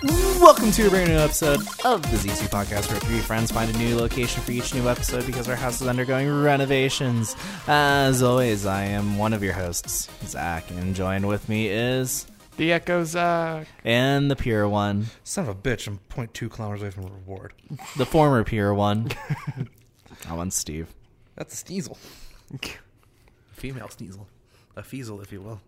Welcome to a brand new episode of the Z2 Podcast, where three friends find a new location for each new episode because our house is undergoing renovations. As always, I am one of your hosts, Zach, and joined with me is... The Echo Zach. And the Pure One. Son of a bitch, I'm 0.2 kilometers away from a reward. The former Pure One. That one's Steve. That's a Sneasel. A female Sneasel. A Feasel, if you will.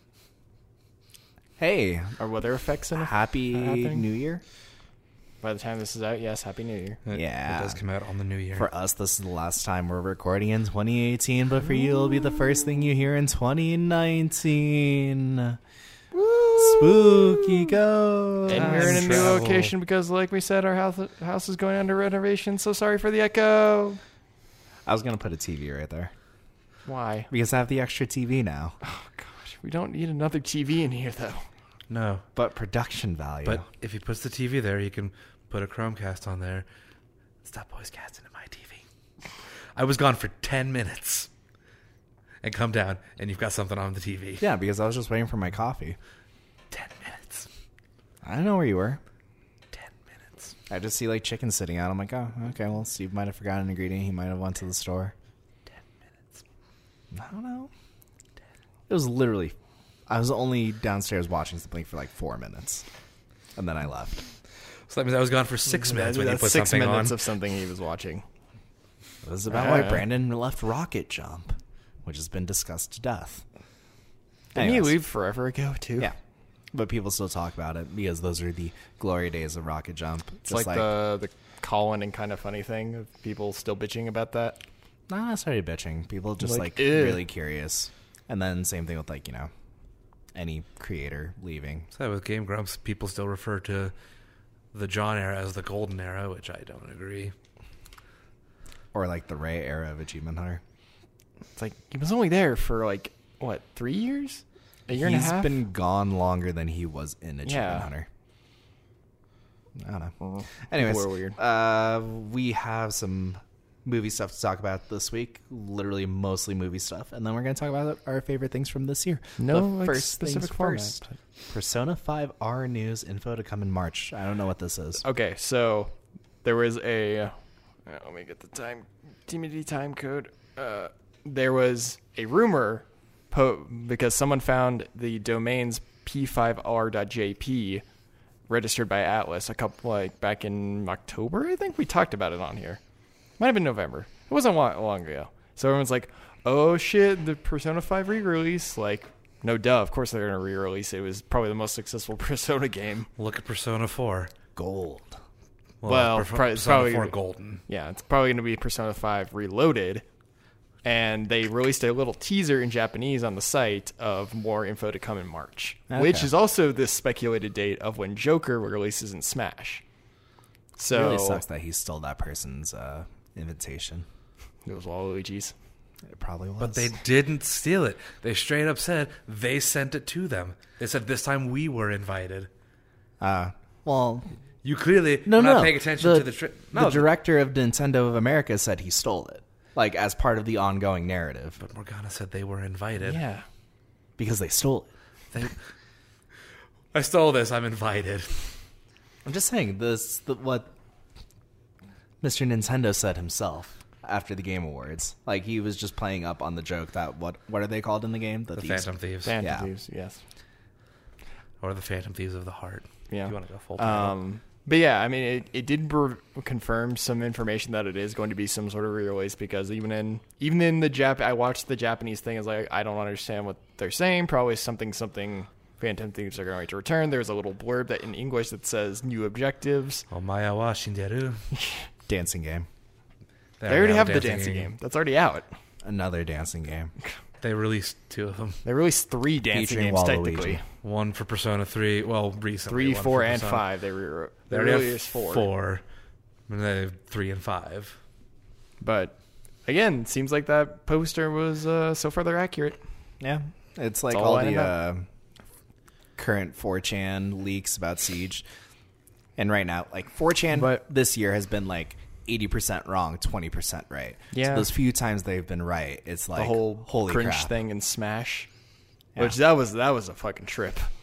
Hey. Are weather effects in Happy happening? New Year. By the time this is out, yes, Happy New Year. Yeah. It does come out on the new year. For us, this is the last time we're recording in 2018, but for you, it'll be the first thing you hear in 2019. Woo! Spooky ghost. And we're in a new location because, like we said, our house is going under renovation, so sorry for the echo. I was going to put a TV right there. Why? Because I have the extra TV now. Oh, gosh. We don't need another TV in here, though. No. But production value. But if he puts the TV there, he can put a Chromecast on there. Stop voice casting in my TV. I was gone for 10 minutes. And come down, and you've got something on the TV. Yeah, because I was just waiting for my coffee. 10 minutes. I don't know where you were. 10 minutes. I just see like chicken sitting out. I'm like, oh, okay, well, Steve might have forgotten an ingredient. He might have went to the store. 10 minutes. I don't know. It was literally... I was only downstairs watching something for like 4 minutes. And then I left. So that means I was gone for 6 minutes when you That's put 6 something minutes on. of something he was watching. It was about why Brandon left Rocket Jump, which has been discussed to death. Didn't he Anyways. leave forever ago, too? Yeah. But people still talk about it because those are the glory days of Rocket Jump. It's like the Colin and Kind of Funny thing of people still bitching about that. Not necessarily bitching. People just like ew. really curious. And then same thing with like, you know, any creator leaving. So with Game Grumps, people still refer to the John era as the golden era, which I don't agree. Or like the Ray era of Achievement Hunter. It's like, he was only there for like, what, 3 years? A year and a half? He's been gone longer than he was in Achievement Yeah. Hunter. I don't know. Well, Anyways, people are weird. We have some movie stuff to talk about this week. Literally mostly movie stuff. And then we're going to talk about our favorite things from this year. No, But like, first specific things format. first. Persona 5R news info to come in March. I don't know what this is. Okay, so there was a... let me get the TMD time code. There was a rumor because someone found the domains p5r.jp registered by Atlas a couple back in October. I think we talked about it on here. Might have been November. It wasn't long ago. So everyone's like, "Oh shit, the Persona 5 re-release!" Like, no duh. Of course they're gonna re-release it. It was probably the most successful Persona game. Look at Persona 4. Gold. Well, Persona it's probably 4 Golden. Yeah, it's probably going to be Persona 5 Reloaded. And they released a little teaser in Japanese on the site of more info to come in March, which is also the speculated date of when Joker releases in Smash. So It really sucks that he stole that person's invitation. It was Waluigi's. It probably was. But they didn't steal it. They straight up said they sent it to them. They said this time we were invited. Well... You clearly No, not paying attention to the... The director of Nintendo of America said he stole it. Like, as part of the ongoing narrative. But Morgana said they were invited. Yeah. Because they stole it. I stole this. I'm invited. I'm just saying, what Mr. Nintendo said himself after the Game Awards. Like, he was just playing up on the joke that, what are they called in the game? The Thieves. Phantom Thieves. Phantom Thieves, yes. Or the Phantom Thieves of the Heart. Yeah. If you want to go full title. But yeah, I mean, it did confirm some information that it is going to be some sort of re-release because even in the I watched the Japanese thing. It's like, I don't understand what they're saying. Probably something Phantom Thieves are going to return. There's a little blurb that in English that says new objectives. Omaya wa shinderu. Dancing game. They already have the dancing game. That's already out. Another dancing game. They released 2 of them. They released 3 dancing Featuring games Waluigi. technically. One for Persona 3. Well, recently. 3, one 4, for and Persona. 5. They already have released 4. 4. And they have 3 and 5. But again, it seems like that poster was so far they're accurate. Yeah. It's like It's all all the current 4chan leaks about Siege. And right now, like 4chan this year has been like 80% wrong, 20% right. Yeah. So those few times they've been right, it's like The whole holy cringe crap. thing in Smash. Yeah. Which that was a fucking trip.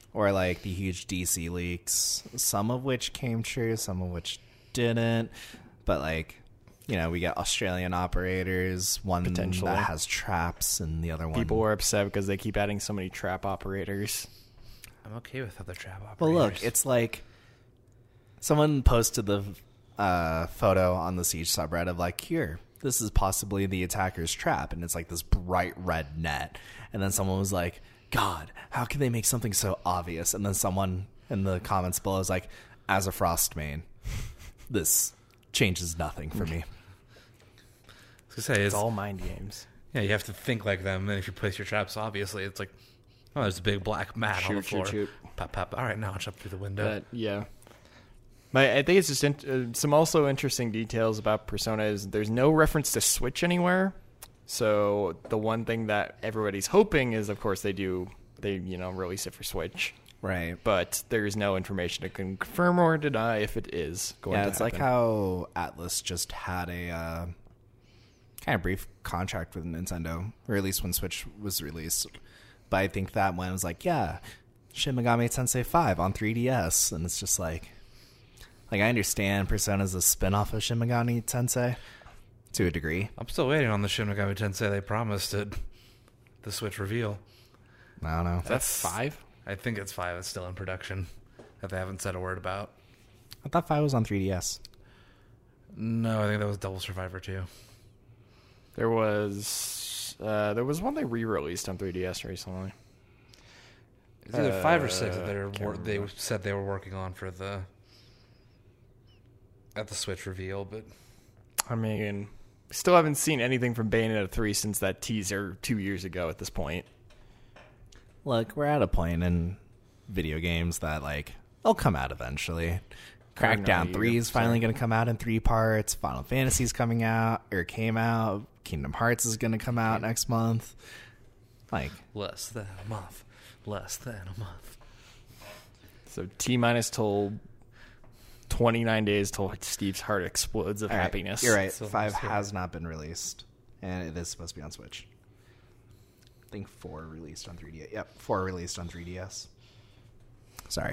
or like the huge DC leaks, some of which came true, some of which didn't. But like, you know, we got Australian operators, one Potentially. that has traps, and the other one. People were upset because they keep adding so many trap operators. I'm okay with other trap operators. Well, look, it's like someone posted the photo on the Siege subreddit of like, here, this is possibly the attacker's trap, and it's like this bright red net. And then someone was like, God, how can they make something so obvious? And then someone in the comments below is like, as a Frostmain, this changes nothing for me. I was gonna say, It's all mind games. yeah, you have to think like them. And if you place your traps, obviously, it's like, oh, there's a big black mat on the floor. Shoot. Pop, pop. All right, now I'll jump through the window. But yeah. But I think it's just some also interesting details about Persona is there's no reference to Switch anywhere. So the one thing that everybody's hoping is, of course, they release it for Switch. Right. But there's no information to confirm or deny if it is going to Yeah, it's happen. like how Atlas just had a kind of brief contract with Nintendo, or at least when Switch was released. But I think that one was like, yeah, Shin Megami Tensei 5 on 3DS. And it's just like I understand Persona's a spin-off of Shin Megami Tensei to a degree. I'm still waiting on the Shin Megami Tensei they promised at the Switch reveal. I don't know. That's 5? I think it's 5. It's still in production that they haven't said a word about. I thought 5 was on 3DS. No, I think that was Double Survivor 2. There was one they re-released on 3DS recently. It's either 5 or 6 that can't they remember. said they were working on for at the Switch reveal, but I mean, still haven't seen anything from Bayonetta 3 since that teaser 2 years ago at this point. Look, we're at a point in video games that, like, they'll come out eventually. Crackdown 3 is finally going to come out in 3 parts. Final Fantasy's coming out, or came out. Kingdom Hearts is going to come out next month. Like, less than a month. Less than a month. So T-minus told 29 days till Steve's heart explodes of all right, happiness. You're right. So 5 let's hear has not been released, and it is supposed to be on Switch. I think 4 released on 3DS. Yep, 4 released on 3DS. Sorry.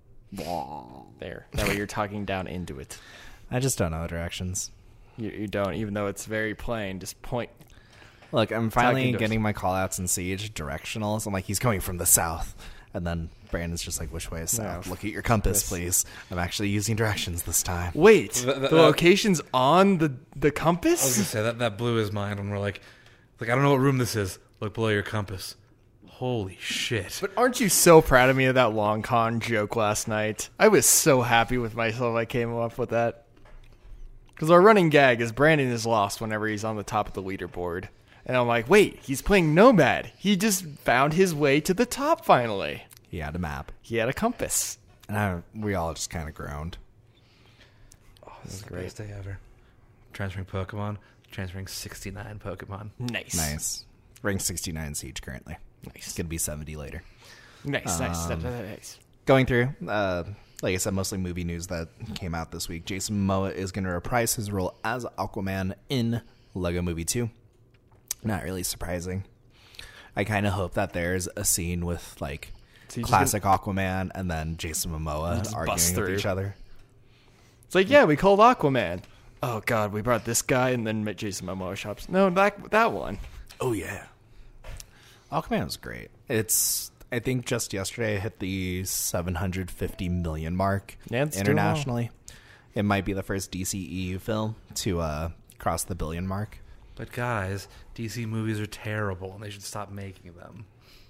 There. That way you're talking down into it. I just don't know directions. You don't, even though it's very plain. Just point. Look, I'm finally Talking to us. getting my callouts in Siege directional. So I'm like, he's coming from the south. And then Brandon's just like, which way is south? No. Look at your compass, Yes. please. I'm actually using directions this time. Wait, The the location's on the I was gonna compass? say that blew his mind when we're like I don't know what room this is. Look below your compass. Holy shit! But aren't you so proud of me of that long con joke last night? I was so happy with myself I came up with that. Because our running gag is Brandon is lost whenever he's on the top of the leaderboard. And I'm like, wait, he's playing Nomad. He just found his way to the top finally. He had a map. He had a compass. And we all just kind of groaned. Oh, this is The great. best day ever. Transferring Pokemon. Transferring 69 Pokemon. Nice. Nice. Rank 69 Siege currently. Nice. It's going to be 70 later. Nice, nice. Going through, like I said, mostly movie news that came out this week. Jason Momoa is going to reprise his role as Aquaman in Lego Movie 2. Not really surprising. I kind of hope that there's a scene with, like, So you just classic Aquaman and then Jason Momoa just bust arguing with through. each other. It's like, yeah, we called Aquaman. Oh, God, we brought this guy and then Jason Momoa shops. No, that one. Oh, yeah. Aquaman was great. I think just yesterday it hit the 750 million mark Yeah, it's doing well. internationally. It might be the first DCEU film to cross the billion mark. But guys, DC movies are terrible, and they should stop making them.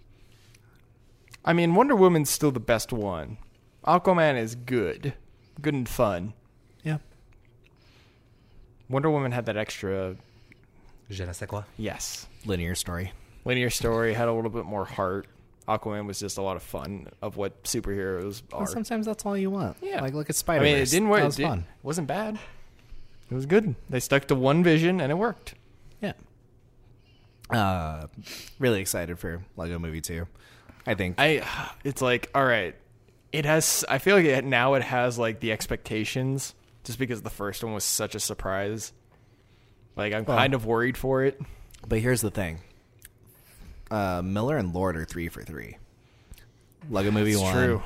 I mean, Wonder Woman's still the best one. Aquaman is good. Good and fun. Yeah. Wonder Woman had that extra, Je ne sais quoi. yes. Linear story. Linear story, had a little bit more heart. Aquaman was just a lot of fun of what superheroes are. Well, sometimes that's all you want. Yeah. Like, look at I Spider-Verse. mean, it didn't work. That was fun. It wasn't bad. It was good. They stuck to one vision and it worked. Yeah. Really excited for Lego Movie 2. I think. It's like, all right, I feel like now it has like the expectations just because the first one was such a surprise. Like, I'm kind of worried for it. But here's the thing. Miller and Lord are 3 for 3. Lego Movie It's 1. true.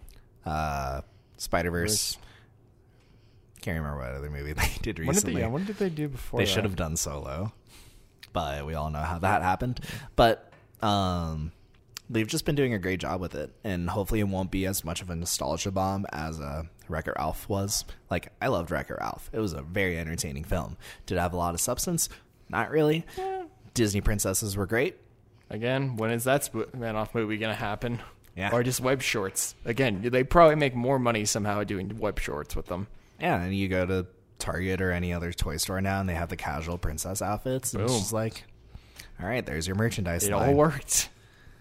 Spider-Verse. Can't remember what other movie they did recently. When did they do before They that? should have done Solo, but we all know how that happened. But they've just been doing a great job with it, and hopefully it won't be as much of a nostalgia bomb as Wreck-It Ralph was. Like, I loved Wreck-It Ralph. It was a very entertaining film. Did it have a lot of substance? Not really. Disney princesses were great. Again, when is that spin-off movie going to happen? Yeah. Or just web shorts? Again, they probably make more money somehow doing web shorts with them. Yeah, and you go to Target or any other toy store now, and they have the casual princess outfits. And it's Boom. just like, all right, there's your merchandise It line. all worked.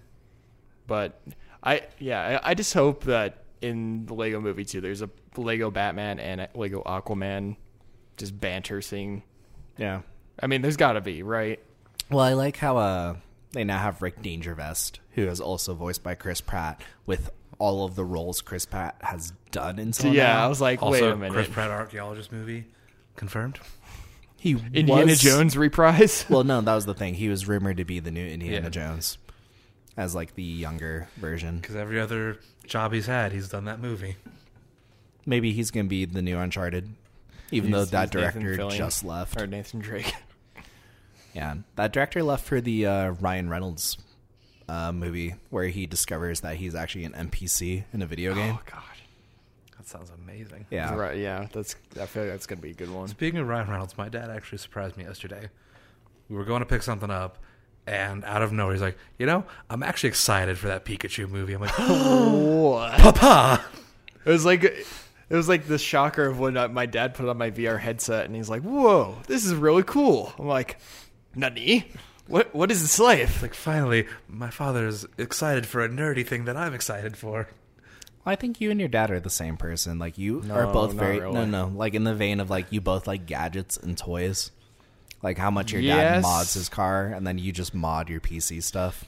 But I just hope that in the Lego Movie 2, there's a Lego Batman and a Lego Aquaman just banter scene. Yeah. I mean, there's got to be, right? Well, I like how they now have Rick Dangervest, who is also voiced by Chris Pratt, with all of the roles Chris Pratt has done until Yeah, now. I was like, Also, wait a minute. Chris Pratt archaeologist movie confirmed. He Indiana was- Jones reprise? Well, no, that was the thing. He was rumored to be the new Indiana Yeah. Jones as like the younger version. Because every other job he's had, he's done that movie. Maybe he's going to be the new Uncharted, even though that He's Nathan director Fillion. just left. Or Nathan Drake. Yeah, that director left for the Ryan Reynolds movie where he discovers that he's actually an NPC in a video game. Oh, God. That sounds amazing. Yeah. Right, yeah. I feel like that's going to be a good one. Speaking of Ryan Reynolds, my dad actually surprised me yesterday. We were going to pick something up, and out of nowhere, he's like, I'm actually excited for that Pikachu movie. I'm like, What? Papa! It was like the shocker of when my dad put on my VR headset and he's like, "Whoa, this is really cool." I'm like, "Nani? What is this life?" Like, finally, my father's excited for a nerdy thing that I'm excited for. I think you and your dad are the same person. Like, you No, are both not very really. no, like in the vein of like you both like gadgets and toys. Like how much your dad Yes. mods his car, and then you just mod your PC stuff.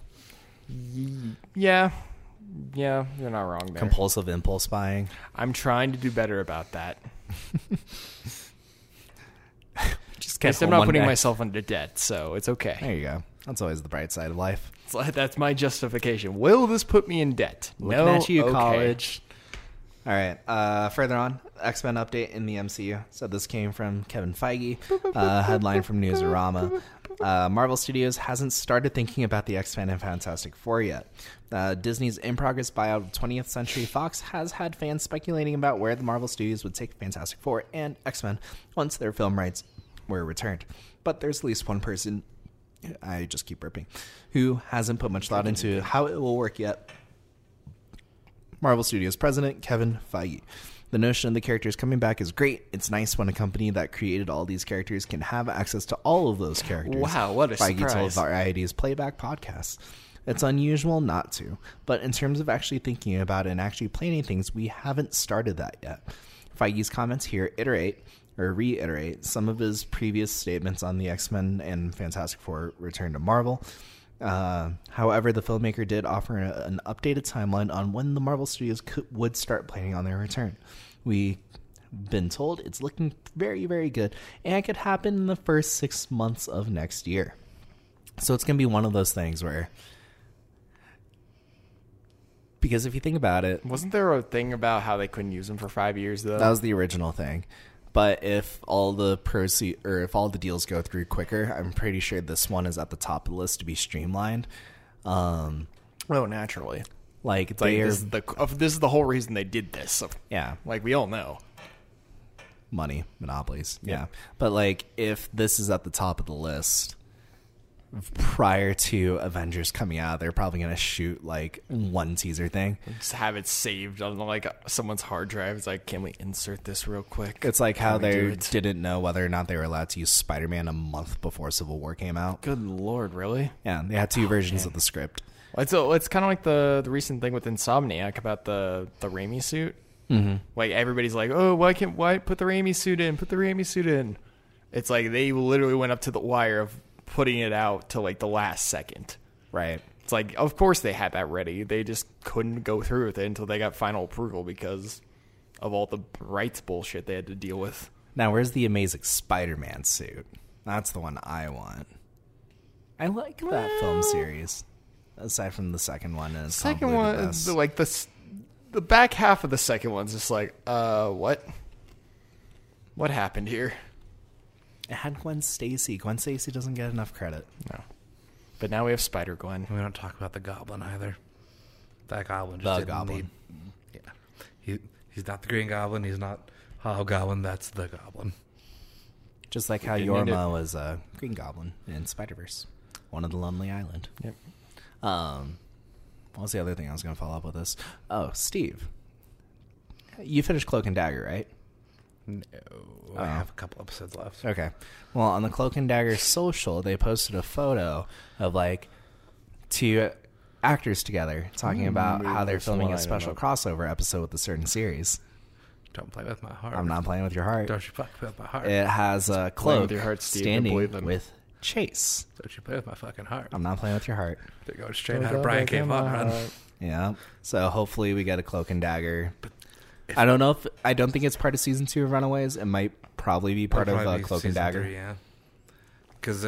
Yeah, you're not wrong there. Compulsive impulse buying. I'm trying to do better about that. Just At least I'm one not putting day. myself into debt, so it's okay. There you go. That's always the bright side of life. That's my justification. Will this put me in debt? Looking No, at you, okay. college. All right. Further on, X-Men update in the MCU. So this came from Kevin Feige. Headline from Newsarama. Marvel Studios hasn't started thinking about the X-Men and Fantastic Four yet. Disney's in-progress buyout of 20th Century Fox has had fans speculating about where the Marvel Studios would take Fantastic Four and X-Men once their film rights were returned. But there's at least one person, I just keep burping, who hasn't put much thought into how it will work yet. Marvel Studios president Kevin Feige. The notion of the characters coming back is great. It's nice when a company that created all these characters can have access to all of those characters. Wow, what a Feige told surprise. Variety's Playback podcast. It's unusual not to, but in terms of actually thinking about it and actually planning things, we haven't started that yet. Feige's comments here reiterate some of his previous statements on the X-Men and Fantastic Four return to Marvel. However, the filmmaker did offer an updated timeline on when the Marvel Studios would start planning on their return. We've been told it's looking very, very good, and it could happen in the first 6 months of next year. So it's going to be one of those things where, because if you think about it, Wasn't there a thing about how they couldn't use them for 5 years though? that was the original thing. But if all the if all the deals go through quicker, I'm pretty sure this one is at the top of the list to be streamlined. naturally. Like It's like they are, this is the whole reason they did this. So, yeah, like we all know. money, monopolies, yeah. But like if this is at the top of the list prior to Avengers coming out, they're probably gonna shoot like one teaser thing. Just have it saved on like someone's hard drive. It's like, can we insert this real quick? It's like how Can we do they it? didn't know whether or not they were allowed to use Spider-Man a month before Civil War came out. Good Lord, really? Yeah, they had two versions man. of the script. It's kind of like the recent thing with Insomniac about the Raimi suit. Mm-hmm. Like everybody's like, oh, why put the Raimi suit in? Put the Raimi suit in. It's like they literally went up to the wire of putting it out to like the last second. Right. It's like, of course they had that ready. They just couldn't go through with it until they got final approval because of all the rights bullshit they had to deal with. Now, where's the Amazing Spider-Man suit? That's the one I want. I like that film series. aside from the second one. And it's Second probably one, the best. like the back half of the second one's just like, what? What happened here? It had Gwen Stacy. Gwen Stacy doesn't get enough credit. No. But now we have Spider-Gwen. We don't talk about the Goblin either. That Goblin just The didn't Goblin. Yeah. He's not the Green Goblin. He's not Hobgoblin. That's the Goblin. Just like how Didn't need Yorma was a Green Goblin in Spider-Verse. One of the Lonely Island. Yep. What was the other thing I was going to follow up with this? Oh, Steve. You finished Cloak and Dagger, right? No. I have a couple episodes left. Okay. Well, on the Cloak and Dagger social, they posted a photo of like two actors together talking about how they're filming a special crossover episode with a certain series. Don't play with my heart. I'm not playing with your heart. Don't you fuck with my heart. It has a Playing Cloak with your heart, Steve, I believe standing them. with Chase. Don't you play with my fucking heart. I'm not playing with your heart. They're going straight out of Brian K. Vaughan run. Yeah. So hopefully we get a Cloak and Dagger. I don't know if I don't think it's part of season 2 of Runaways. It might probably be part It'll of probably be Cloak and season Dagger. 3, yeah. Because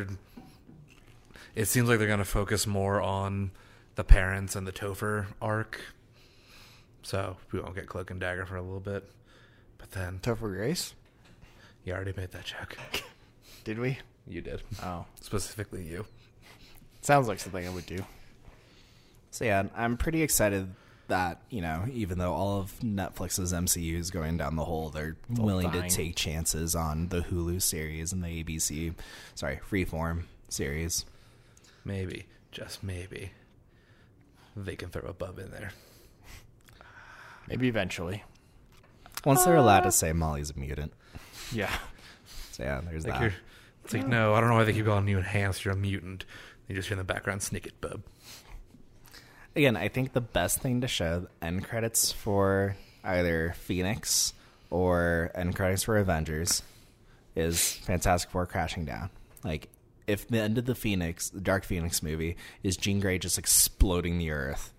it seems like they're going to focus more on the parents and the Topher arc. So we won't get Cloak and Dagger for a little bit. But then Topher Grace? you already made that joke. Did we? You did. Oh. Specifically you. Sounds like something I would do. So yeah, I'm pretty excited that, you know, even though all of Netflix's MCU is going down the hole, they're all willing dying. to take chances on the Hulu series and the Freeform series. Maybe, just maybe, they can throw a bub in there. Maybe eventually. Once they're allowed to say Molly's a mutant. Yeah. So yeah, there's Like that. it's like, no, I don't know why they keep calling you enhanced. You're a mutant. You just hear in the background, sneak it, bub. Again, I think the best thing to show end credits for either Phoenix or end credits for Avengers is Fantastic Four crashing down. Like, if the end of the Dark Phoenix movie is Jean Grey just exploding the Earth,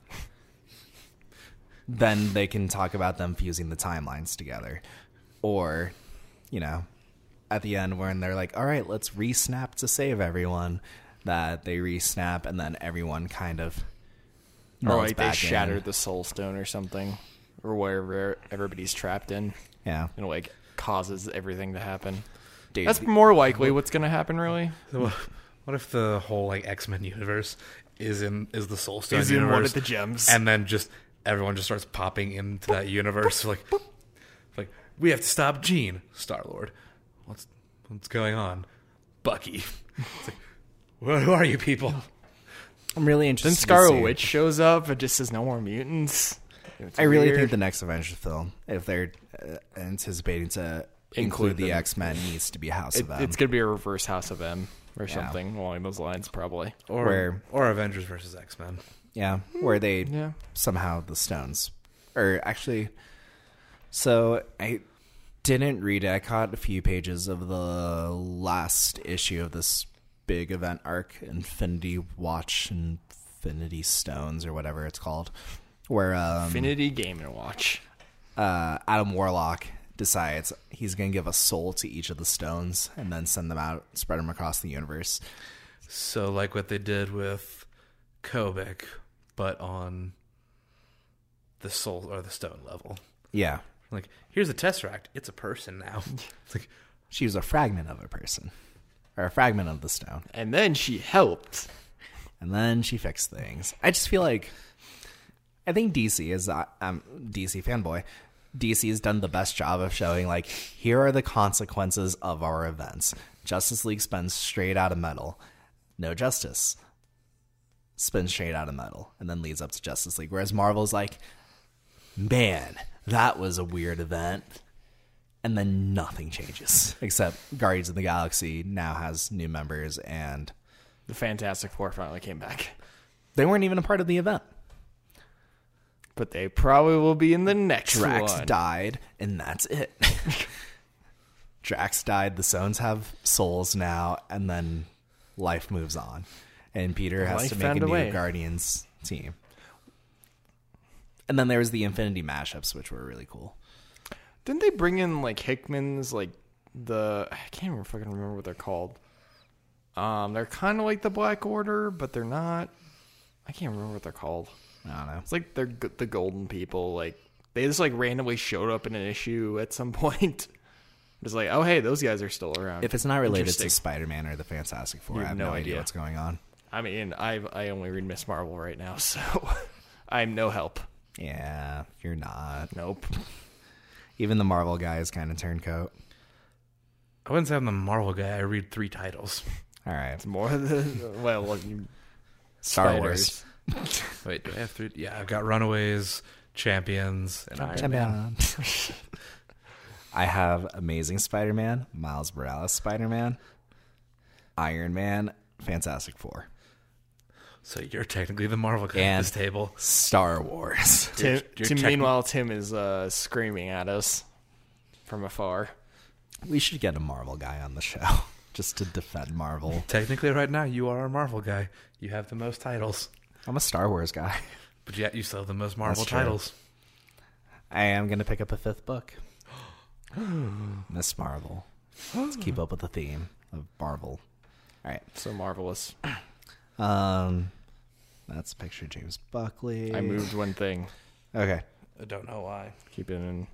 then they can talk about them fusing the timelines together. Or, you know, at the end when they're like, all right, let's re-snap to save everyone, that they re-snap and then everyone kind of Or melts like they back shattered in. the Soul Stone or something. Or wherever everybody's trapped in. Yeah. And it like causes everything to happen. Dude, That's more likely what's going to happen, really. So what if the whole like X-Men universe is the Soul Stone Is in universe, one of the gems. and then just everyone just starts popping into that universe, like we have to stop Jean, Star-Lord. What's going on, Bucky? It's like, who are you people? I'm really Then interested. Scarlet to see. Witch shows up and just says no more mutants. It's I really weird. think the next Avengers film, if they're anticipating to include the them. X-Men, needs to be House of M. It's going to be a reverse House of M or Yeah. something along those lines, probably. Or Avengers versus X-Men. Yeah, where they Yeah. somehow the stones, or actually, so I didn't read it. I caught a few pages of the last issue of this big event arc, Infinity Watch, Infinity Stones, or whatever it's called, where Infinity Game & Watch. Adam Warlock decides he's going to give a soul to each of the stones and then send them out, spread them across the universe. So like what they did with Kobik, but on the soul or the stone level. Yeah. Like, here's a Tesseract. It's a person now. It's like, She was a fragment of a person, or a fragment of the stone. And then she helped. And then she fixed things. I just feel like, I think DC is, DC fanboy, DC has done the best job of showing, like, here are the consequences of our events. Justice League spins straight out of metal. No Justice spins straight out of metal and then leads up to Justice League. Whereas Marvel's like, man, that was a weird event. And then nothing changes. Except Guardians of the Galaxy now has new members and The Fantastic Four finally came back. they weren't even a part of the event. But they probably will be in the next Drax one. died, and that's it. Drax died. The Stones have souls now, and then life moves on. And Peter has Life to make found a a new way. Guardians team. And then there was the Infinity mashups, which were really cool. Didn't they bring in like Hickman's I can't even fucking remember what they're called. They're kind of like the Black Order, but they're not. I can't remember what they're called. I don't know. It's like they're the golden people. Like they just like randomly showed up in an issue at some point. Just like, oh hey, those guys are still around. If it's not related to Interesting. Spider-Man or the Fantastic Four, You I have have no no idea idea. what's going on. I mean, I only read Miss Marvel right now, so I'm no help. Yeah, you're not. Nope. Even the Marvel guy is kind of turncoat. I wouldn't say I'm the Marvel guy. I read 3 titles. All right. It's more than Star Wars. Wait, do I have 3? Yeah, I've got Runaways, Champions, and Iron Man. I have Amazing Spider-Man, Miles Morales Spider-Man, Iron Man, Fantastic Four, So you're technically the Marvel guy at And- this table. Star Wars. You're Meanwhile, Tim is screaming at us from afar. We should get a Marvel guy on the show just to defend Marvel. Technically, right now, you are our Marvel guy. You have the most titles. I'm a Star Wars guy. But yet you still have the most Marvel That's true. titles. I am going to pick up a 5th book. Miss Marvel. Let's keep up with the theme of Marvel. All right. So marvelous. That's a picture of James Buckley. I moved one thing. Okay. I don't know why. Keep it in.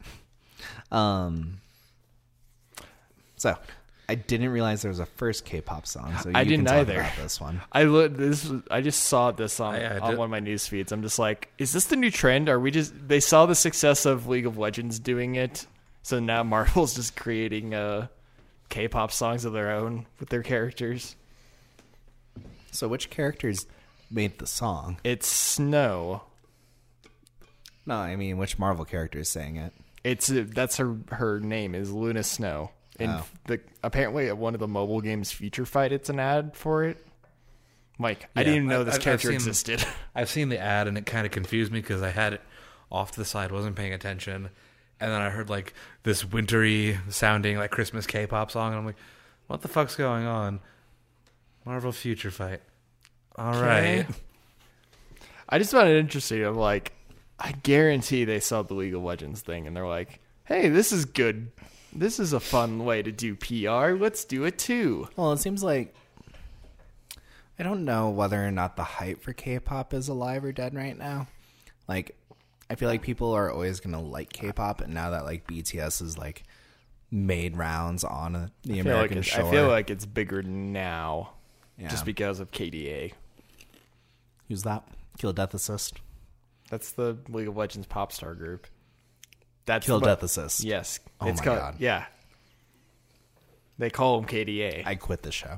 So I didn't realize there was a first K-pop song. So I you didn't can talk either. about this one. I just saw this on I on did- one of my news feeds. I'm just like, is this the new trend? Are we just? They saw the success of League of Legends doing it, so now Marvel's just creating K-pop songs of their own with their characters. So which characters made the song? It's Snow. No, I mean which Marvel characters sang it? It's that's her name is Luna Snow. And Oh. apparently at one of the mobile games feature fight, it's an ad for it. Mike, I Yeah, didn't even know this I've character seen- existed. I've seen the ad and it kind of confused me because I had it off to the side, wasn't paying attention, and then I heard like this wintry sounding like Christmas K-pop song, and I'm like, "What the fuck's going on?" Marvel Future Fight. All right. I just found it interesting. I'm like, I guarantee they saw the League of Legends thing and they're like, hey, this is good. This is a fun way to do PR. Let's do it too. Well, it seems like I don't know whether or not the hype for K-pop is alive or dead right now. Like, I feel like people are always gonna like K-pop, and now that like BTS is like made rounds on the American shore, I feel like it's bigger now yeah. just because of KDA. Who's that? Kill Death Assist. That's the League of Legends pop star group. That's Kill what- Death Assist. Yes. Oh my God. Yeah. They call them KDA. I quit the show.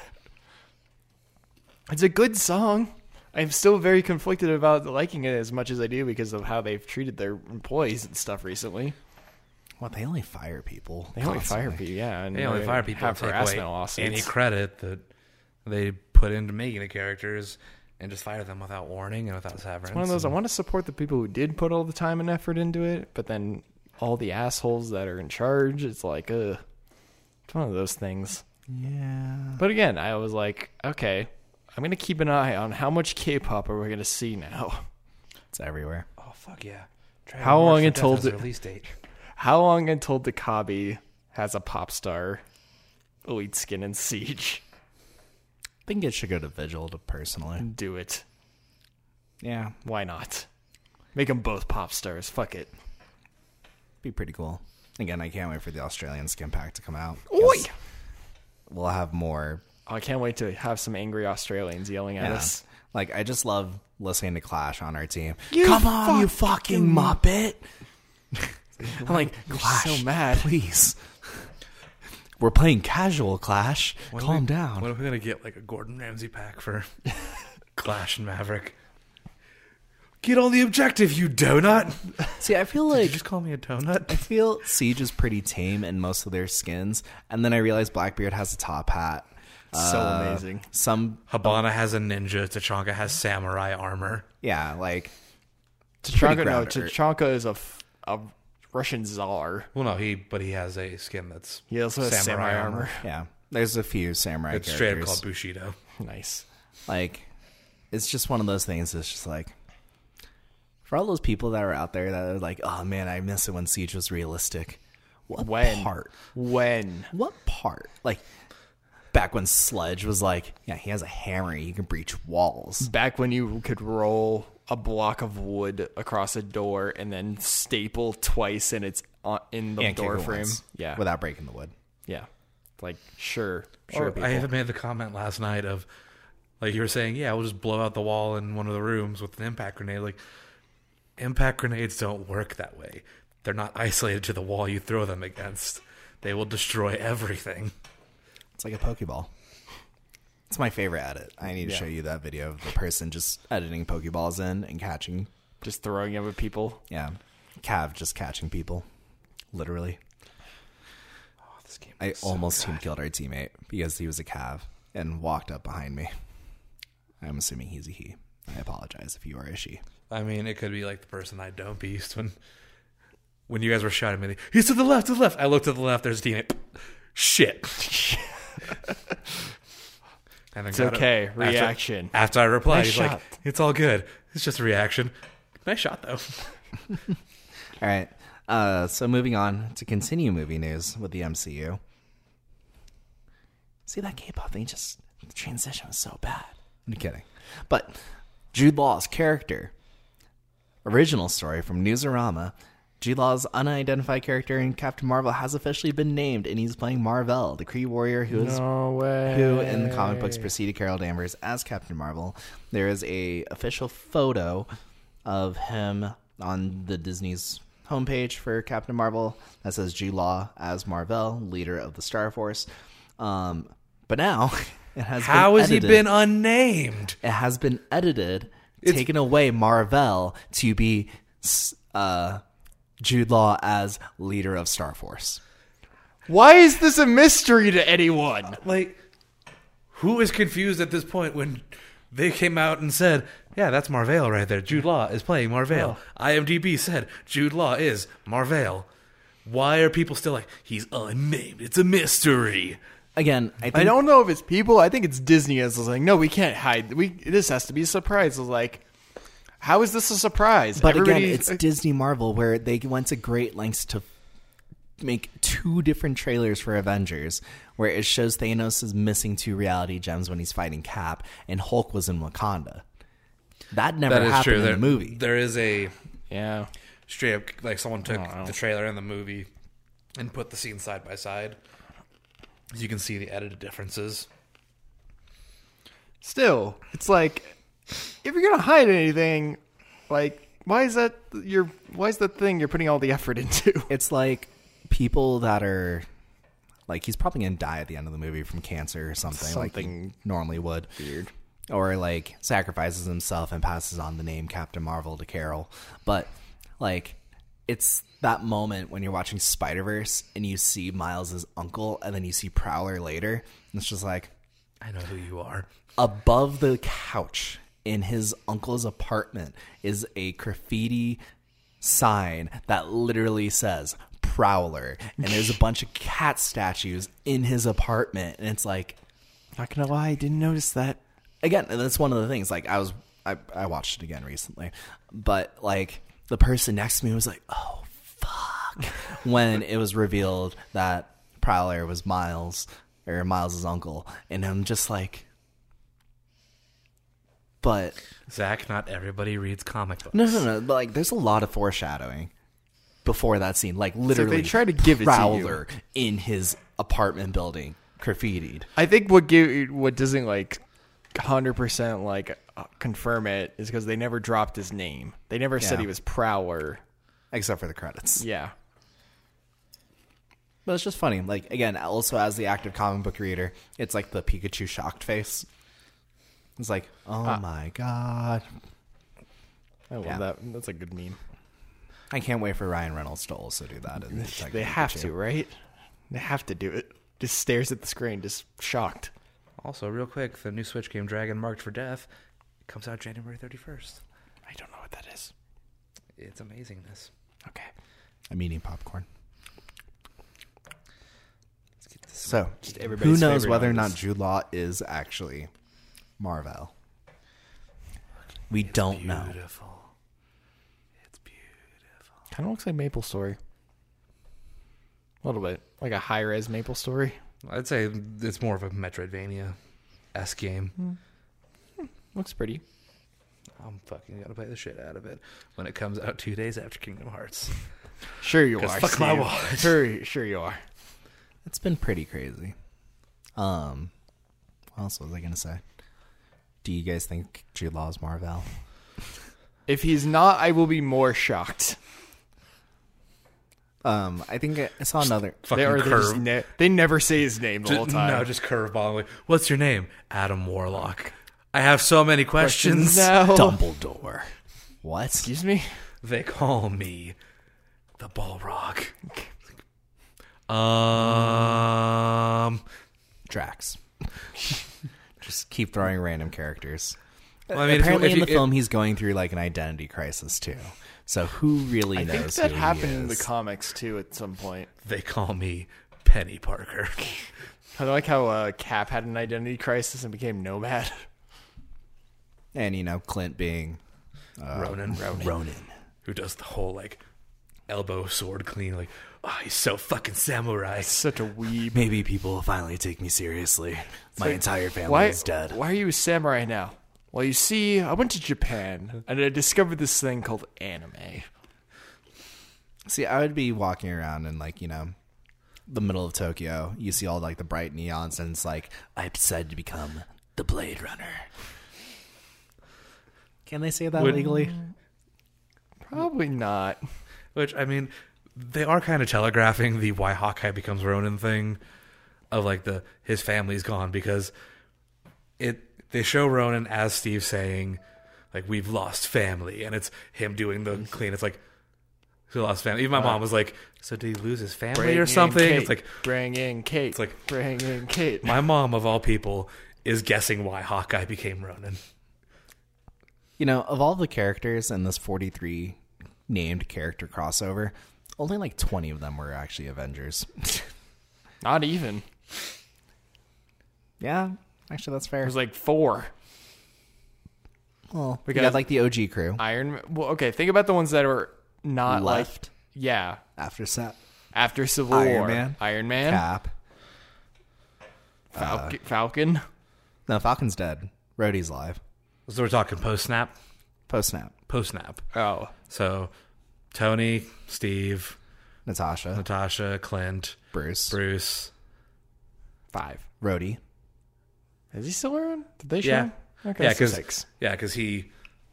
It's a good song. I'm still very conflicted about liking it as much as I do because of how they've treated their employees and stuff recently. Well, they only fire people. They only fire constantly. people, yeah. And They only fire people have and take harassment away lawsuits. any credit that they put into making the characters and just fire them without warning and without severance. It's one of those, I want to support the people who did put all the time and effort into it, but then all the assholes that are in charge, it's like, ugh. It's one of those things. Yeah. But again, I was like, okay, I'm going to keep an eye on how much K-pop are we going to see now. It's everywhere. Oh fuck yeah! How long until the the- release date? How long until Dakabi has a pop star elite skin in Siege? I think it should go to Vigil personally. Do it. Yeah. Why not? Make them both pop stars. Fuck it. Be pretty cool. Again, I can't wait for the Australian skin pack to come out. Oi! We'll have more. Oh, I can't wait to have some angry Australians yelling at Yeah. us. Like, I just love listening to Clash on our team. You Come on, you fucking Muppet! I'm like, You're Clash, so mad. please. We're playing casual Clash. When Calm we- down. When are we gonna get like a Gordon Ramsay pack for Clash and Maverick? Get on the objective, you donut! See, I feel Did you like just call me a donut? I feel Siege is pretty tame in most of their skins, and then I realized Blackbeard has a top hat. So amazing. Some, Habana has a ninja. Tachanka has samurai armor. yeah, like Tachanka, no, grounded. Tachanka is a Russian czar. Well, no, he has a skin that's He also has samurai armor. yeah. There's a few samurai It's straight up characters. called Bushido. Nice. Like, it's just one of those things. It's just like, for all those people that are out there that are like, oh man, I miss it when Siege was realistic. What When? part? When? What part? Like, back when Sledge was like, yeah, he has a hammer. He can breach walls. Back when you could roll a block of wood across a door and then staple twice and it's in the And kick door it frame. once Yeah. without breaking the wood. Yeah. Like, sure. Or People. I even made the comment last night of, like, you were saying, yeah, we'll just blow out the wall in one of the rooms with an impact grenade. Like, impact grenades don't work that way. They're not isolated to the wall you throw them against. They will destroy everything. It's like a Pokeball. It's my favorite edit. I need to show you that video of the person just editing Pokeballs in and catching. Just throwing them at people. Yeah. Cav just catching people. Literally. Oh, this game I is so almost good. team killed our teammate because he was a Cav and walked up behind me. I'm assuming he's a he. I apologize if you are a she. I mean, it could be like the person I don't beast when you guys were shouting at me. He's to the left, to the left. I looked to the left. There's a teammate. Shit. And then It's okay. Reaction. After I replied, Nice he's shot. like, "It's all good. It's just a reaction." Nice shot, though. All right. So moving on to continue movie news with the MCU. See that K-pop thing? Just the transition was so bad. I'm kidding. But Jude Law's character, original story from Newsarama. Jude Law's unidentified character in Captain Marvel has officially been named, and he's playing Mar-Vell, the Kree warrior who is No way. who in the comic books preceded Carol Danvers as Captain Marvel. There is a official photo of him on the Disney's homepage for Captain Marvel that says Jude Law as Mar-Vell, leader of the Star Force. But now it has How been has he edited. been unnamed? It has been edited, taken away Mar-Vell to be Jude Law as leader of Star Force. Why is this a mystery to anyone? Like, who is confused at this point when they came out and said, "Yeah, that's Mar-Vell right there. Jude Law is playing Mar-Vell." IMDb said Jude Law is Mar-Vell. Why are people still like, he's unnamed? It's a mystery. Again, I think I don't know if it's people. I think it's Disney is like, no, we can't hide. This has to be a surprise. It's like, how is this a surprise? But again, Everybody- it's Disney Marvel where they went to great lengths to make two different trailers for Avengers where it shows Thanos is missing 2 reality gems when he's fighting Cap and Hulk was in Wakanda. That never That is happened true. in the movie. There is a yeah. straight up, like, someone took Oh, the trailer and the movie and put the scenes side by side. You can see the edited differences. Still, it's like, if you're gonna hide anything, like, why is that the thing you're putting all the effort into? It's like people that are like, he's probably going to die at the end of the movie from cancer or something like Something he normally would. weird. Or like sacrifices himself and passes on the name Captain Marvel to Carol. But like, it's that moment when you're watching Spider-Verse and you see Miles' uncle and then you see Prowler later. And it's just like, I know who you are. above the couch in his uncle's apartment is a graffiti sign that literally says Prowler. And there's a bunch of cat statues in his apartment. And it's like, Not gonna lie, I didn't notice that. again, and that's one of the things. Like, I watched it again recently, but like the person next to me was like, "Oh fuck," when it was revealed that Prowler was Miles or Miles's uncle, and I'm just like, but Zach, not everybody reads comic books. no. But like, there's a lot of foreshadowing before that scene. Like, literally, they try to give it to you. Prowler in his apartment building, graffitied. I think what doesn't like 100% like confirm it is because they never dropped his name. They never said Yeah. he was Prowler. Except for the credits. Yeah. But it's just funny. Like, again, also as the active comic book reader, it's like the Pikachu shocked face. It's like, oh my god. I love Yeah. that. That's a good meme. I can't wait for Ryan Reynolds to also do that. in Detective They have Pikachu. to, right? They have to do it. Just stares at the screen, just shocked. Also, real quick, the new Switch game Dragon Marked for Death comes out January 31st. I don't know what that is. It's amazingness. Okay. I'm eating popcorn. Let's get this. So, Just who everybody's knows favorite whether or not artist. Jude Law is actually Mar-Vell? We don't know. Beautiful. It's beautiful. Kind of looks like Maple Story. A little bit. Like a high-res Maple Story. I'd say it's more of a Metroidvania-esque game. Looks pretty. I'm fucking gonna play the shit out of it when it comes out 2 days after Kingdom Hearts. Sure you 'Cause are. fuck my Steve. wallet. Sure you are. It's been pretty crazy. What else was I gonna say? Do you guys think Jude Law is Marvel? If he's not, I will be more shocked. I think I saw another. Fucking curve. They never say his name the whole time. No, just curveball. Like, what's your name? Adam Warlock. I have so many questions. No. Dumbledore. What? Excuse me? They call me the Balrog. Drax. Just keep throwing random characters. Well, I mean, Apparently, if in you- the film, he's going through like an identity crisis too. So who really I knows? think that who happened he in the is? comics too at some point. They call me Penny Parker. I like how Cap had an identity crisis and became Nomad. And Clint being Ronan. Who does the whole like elbow sword clean, like, oh, he's so fucking samurai. Such a weeb. Maybe people will finally take me seriously. My like, entire family is dead. Why are you a samurai now? Well, you see, I went to Japan and I discovered this thing called anime. See, I would be walking around in the middle of Tokyo. You see all like the bright neons, and it's like, I decided to become the Blade Runner. Can they say that legally? Probably not. Which, I mean, they are kind of telegraphing the why Hawkeye becomes Ronin thing of like his family's gone, because they show Ronin as Steve saying, like, we've lost family, and it's him doing the clean. It's like, he lost family. Even my mom was like, so did he lose his family or something? It's like, bring in Kate. It's like, bring in Kate. My mom, of all people, is guessing why Hawkeye became Ronin. Of all the characters in this 43 named character crossover, only like 20 of them were actually Avengers. Not even. Yeah, actually, that's fair. It was like 4. Well, we because got like the OG crew. Iron Man. Well, okay, think about the ones that are not Left. Yeah. After set. After Civil Iron War. Man. Iron Man. Cap. Falcon. No, Falcon's dead. Rhodey's live. So we're talking post-snap? Post-snap. Post-snap. Oh. So Tony, Steve, Natasha. Clint, Bruce. 5. Rhodey. Is he still around? Did they show Yeah. him? Okay, Yeah, so because 6. he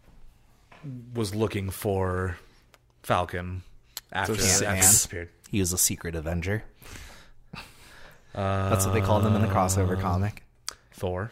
was looking for Falcon after So he Ant-Man. disappeared. He was a secret Avenger. That's what they called him in the crossover comic. Thor.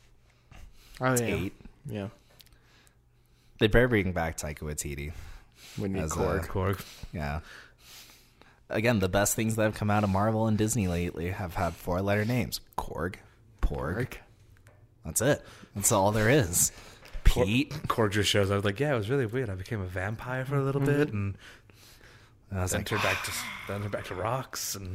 Oh, yeah. 8. Yeah. They better bring back Taika Waititi. We need As a- Korg. Korg. Yeah. Again, the best things that have come out of Marvel and Disney lately have had 4-letter names. Korg, Porg. That's it. That's all there is. Pete. Korg just shows up like, yeah, it was really weird. I became a vampire for a little bit, and And I was then like, turned back to rocks, and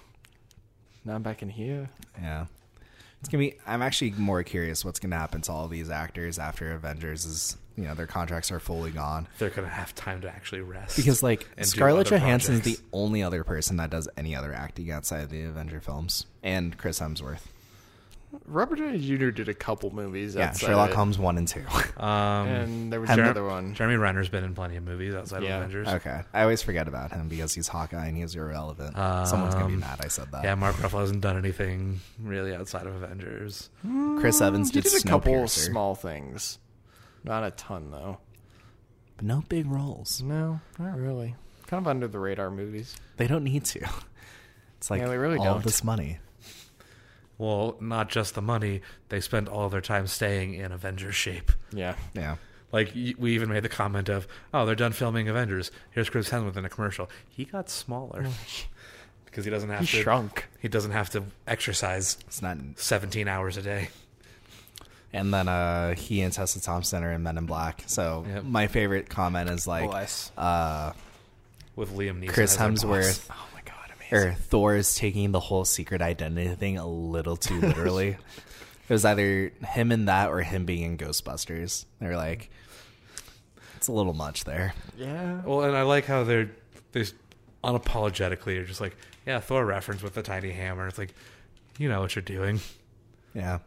Now I'm back in here. yeah. It's gonna be. I'm actually more curious what's gonna happen to all these actors after Avengers is their contracts are fully gone. they're gonna have time to actually rest. Because like and do Scarlett other Johansson's projects. the only other person that does any other acting outside of the Avenger films, and Chris Hemsworth. Robert Downey Jr. did a couple movies. Yeah, outside Sherlock of it. Holmes 1 and 2. And there was Jeremy- another one. Jeremy Renner's been in plenty of movies outside Yeah. of Avengers. Okay, I always forget about him because he's Hawkeye and he's irrelevant. Someone's gonna be mad I said that. Yeah, Mark Ruffalo hasn't done anything really outside of Avengers. Chris Evans He did did a couple Snowpiercer, small things. Not a ton, though. but no big roles. No, not really. Kind of under the radar movies. They don't need to. It's like Yeah, they really all don't. this money. Well, not just the money. They spend all their time staying in Avengers shape. Yeah. Yeah. Like, we even made the comment of, oh, they're done filming Avengers. Here's Chris Hemsworth in a commercial. He got smaller. Because he doesn't have He to... shrunk. He doesn't have to exercise It's not. 17 hours a day. And then he and Tessa Thompson are in Men in Black. So Yep. my favorite comment is like Bless. With Liam Neeson Chris as their boss. Hemsworth Oh my god, amazing. or Thor is taking the whole secret identity thing a little too literally. It was either him in that or him being in Ghostbusters. They're like, it's a little much there. Yeah. Well, and I like how they're unapologetically are just like, yeah, Thor reference with the tiny hammer. It's like, You know what you're doing. Yeah.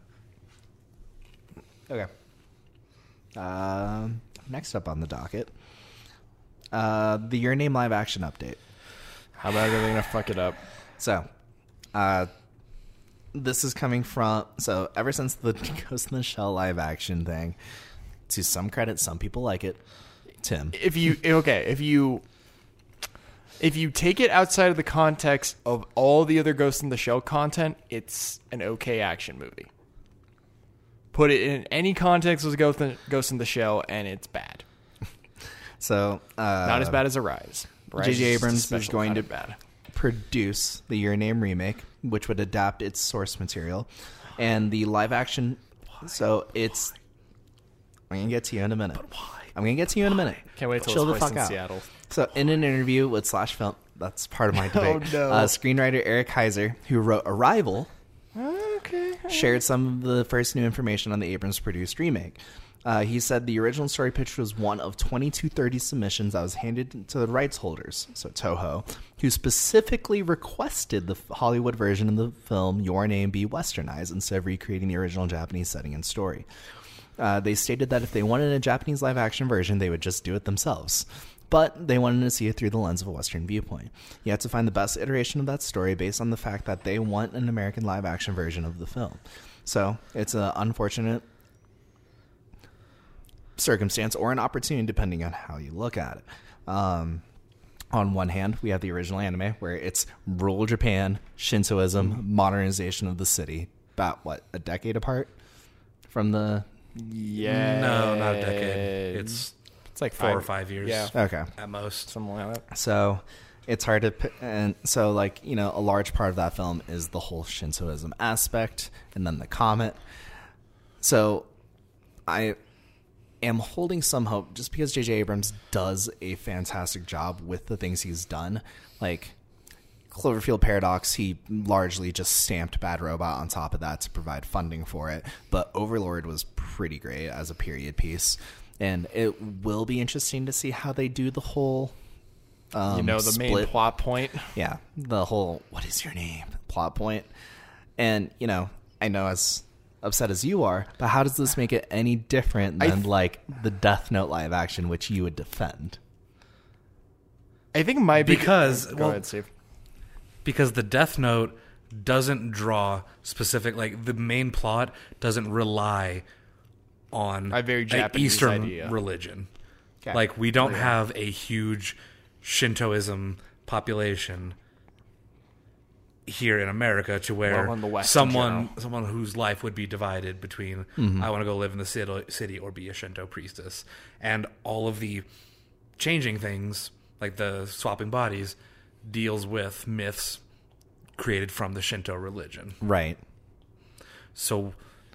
Okay. Next up on the docket, the Your Name live action update. How about they're gonna fuck it up? So, this is coming from, so ever since the Ghost in the Shell live action thing, to some credit, some people like it. Tim. If you take it outside of the context of all the other Ghost in the Shell content, it's an okay action movie. Put it in any context with Ghost in the Shell, and it's bad. So, not as bad as Arise. J.J. Abrams is going to bad. produce the Your Name remake, which would adapt its source material, and the live action. So it's. I'm gonna get to you in a minute. But why? I'm gonna get to you in a minute. Can't wait till Chill it's the placed fuck in out. Seattle. So, in an interview with Slash Film, that's part of my debate. no. Screenwriter Eric Heiser, who wrote Arrival, Okay. shared some of the first new information on the Abrams-produced remake. He said the original story pitch was one of 2230 submissions that was handed to the rights holders, so Toho, who specifically requested the Hollywood version of the film Your Name be westernized instead of recreating the original Japanese setting and story. They stated that if they wanted a Japanese live-action version, they would just do it themselves. But they wanted to see it through the lens of a Western viewpoint. You have to find the best iteration of that story based on the fact that they want an American live-action version of the film. So it's an unfortunate circumstance or an opportunity, depending on how you look at it. On one hand, we have the original anime, where it's rural Japan, Shintoism, modernization of the city, about, what, a decade apart from the... Yeah. No, not a decade. It's like 4 or 5 years. Yeah. Okay. At most. Something like that. So it's hard to, and so like, you know, a large part of that film is the whole Shintoism aspect and then the comet. So I am holding some hope just because J.J. Abrams does a fantastic job with the things he's done. Like Cloverfield Paradox, he largely just stamped Bad Robot on top of that to provide funding for it. But Overlord was pretty great as a period piece. And it will be interesting to see how they do the whole The main split. plot point. Yeah, the whole "what is your name" plot point. And, you know, I know as upset as you are, but how does this make it any different than, like, the Death Note live action, which you would defend? I think my big... Because, Go well, ahead, Steve. Because the Death Note doesn't draw specific, like, the main plot doesn't rely on A very an Japanese Eastern idea. religion. Okay. Like, we don't have a huge Shintoism population here in America to where Well, in the West in someone whose life would be divided between I want to go live in the city or be a Shinto priestess. And all of the changing things, like the swapping bodies, deals with myths created from the Shinto religion. Right. So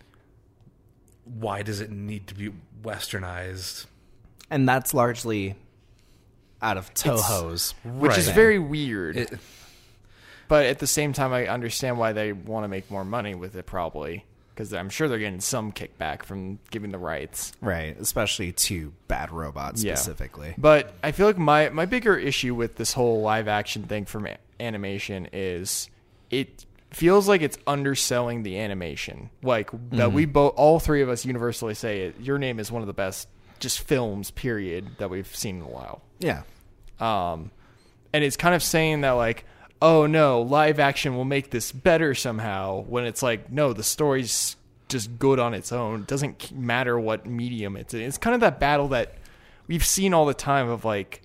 why does it need to be westernized? And that's largely out of Toho's. Which is Right. very weird. It- But at the same time, I understand why they want to make more money with it, probably. Because I'm sure they're getting some kickback from giving the rights. Right, especially to Bad Robot Yeah. specifically. But I feel like my bigger issue with this whole live action thing from animation is it feels like it's underselling the animation. Like that we all three of us universally say it. Your Name is one of the best just films, period, that we've seen in a while. Yeah. And it's kind of saying that, like, oh no, live action will make this better somehow, when it's like, no, the story's just good on its own. It doesn't matter what medium it's in. It's kind of that battle that we've seen all the time of, like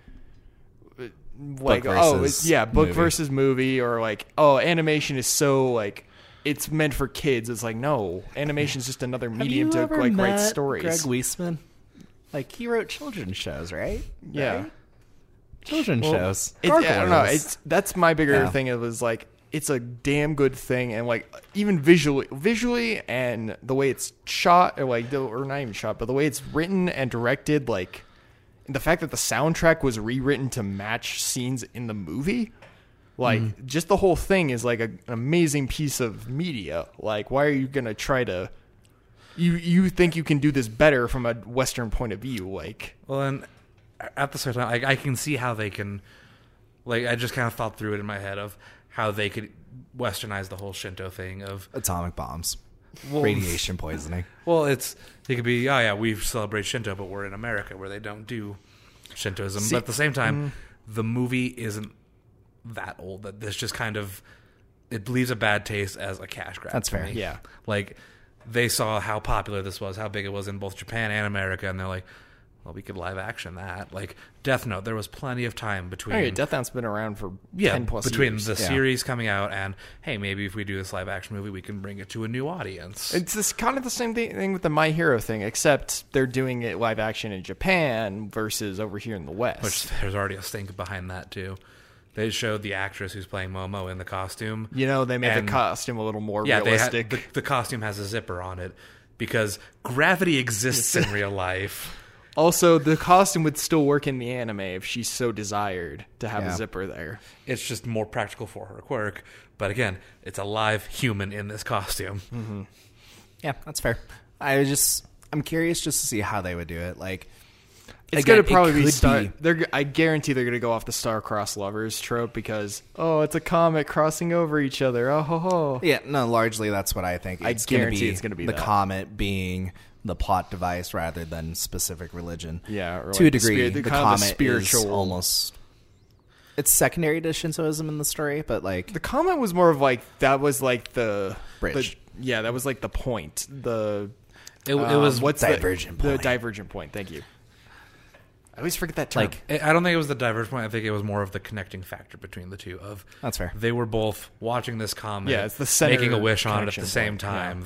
Book oh, versus book movie. versus movie, or like, oh, animation is so, like, it's meant for kids. It's like, no, animation is just another medium Have you to, ever like, met write stories. Greg Weisman? Like, he wrote children's shows, right? Yeah. Right? Children's Well, shows. I don't know. Gargoyles. That's my bigger Yeah. thing. It was like, it's a damn good thing, and like even visually, and the way it's shot, or like, or not even shot, but the way it's written and directed, like, and the fact that the soundtrack was rewritten to match scenes in the movie, like, just the whole thing is like an amazing piece of media. Like, why are you gonna try to? You think you can do this better from a Western point of view? Like, Well, and at the same time, I can see how they can, like, I just kind of thought through it in my head of how they could westernize the whole Shinto thing of Atomic bombs, well, radiation poisoning. Well, it could be, oh yeah, we celebrate Shinto, but we're in America where they don't do Shintoism. But at the same time, the movie isn't that old. That this just kind of, it leaves a bad taste as a cash grab. That's to fair. me. Yeah. Like, they saw how popular this was, how big it was in both Japan and America, and they're like, well, we could live action that. Like, Death Note, there was plenty of time between... Oh, yeah, Death Note's been around for 10 plus between years. the series coming out and, hey, maybe if we do this live action movie, we can bring it to a new audience. It's this kind of the same thing with the My Hero thing, except they're doing it live action in Japan versus over here in the West. Which there's already a stink behind that, too. They showed the actress who's playing Momo in the costume. You know, they made the and- costume a little more Yeah, realistic. the costume has a zipper on it because gravity exists in real life. Also, the costume would still work in the anime if she so desired to have Yeah. a zipper there. It's just more practical for her quirk. But again, it's a live human in this costume. Yeah, that's fair. I'm curious just to see how they would do it. Like, It's again, going to probably be could star. I guarantee they're going to go off the star-crossed lovers trope because it's a comet crossing over each other. Oh ho ho! Yeah, no, largely that's what I think. I guarantee it's gonna be the that. comet being the plot device rather than specific religion. Yeah, or to like a degree, the the kind of the comet spiritual- is almost. It's secondary to Shintoism in the story, but like The comet was more of like that was like the Bridge. that was like the point. It was what's divergent the point. divergent point. Thank you. I always forget that term. Like, I don't think it was the divergent point. I think it was more of the connecting factor between the two. Of that's fair. they were both watching this comet, Yeah, it's the center making a wish on it at connection the same point, time.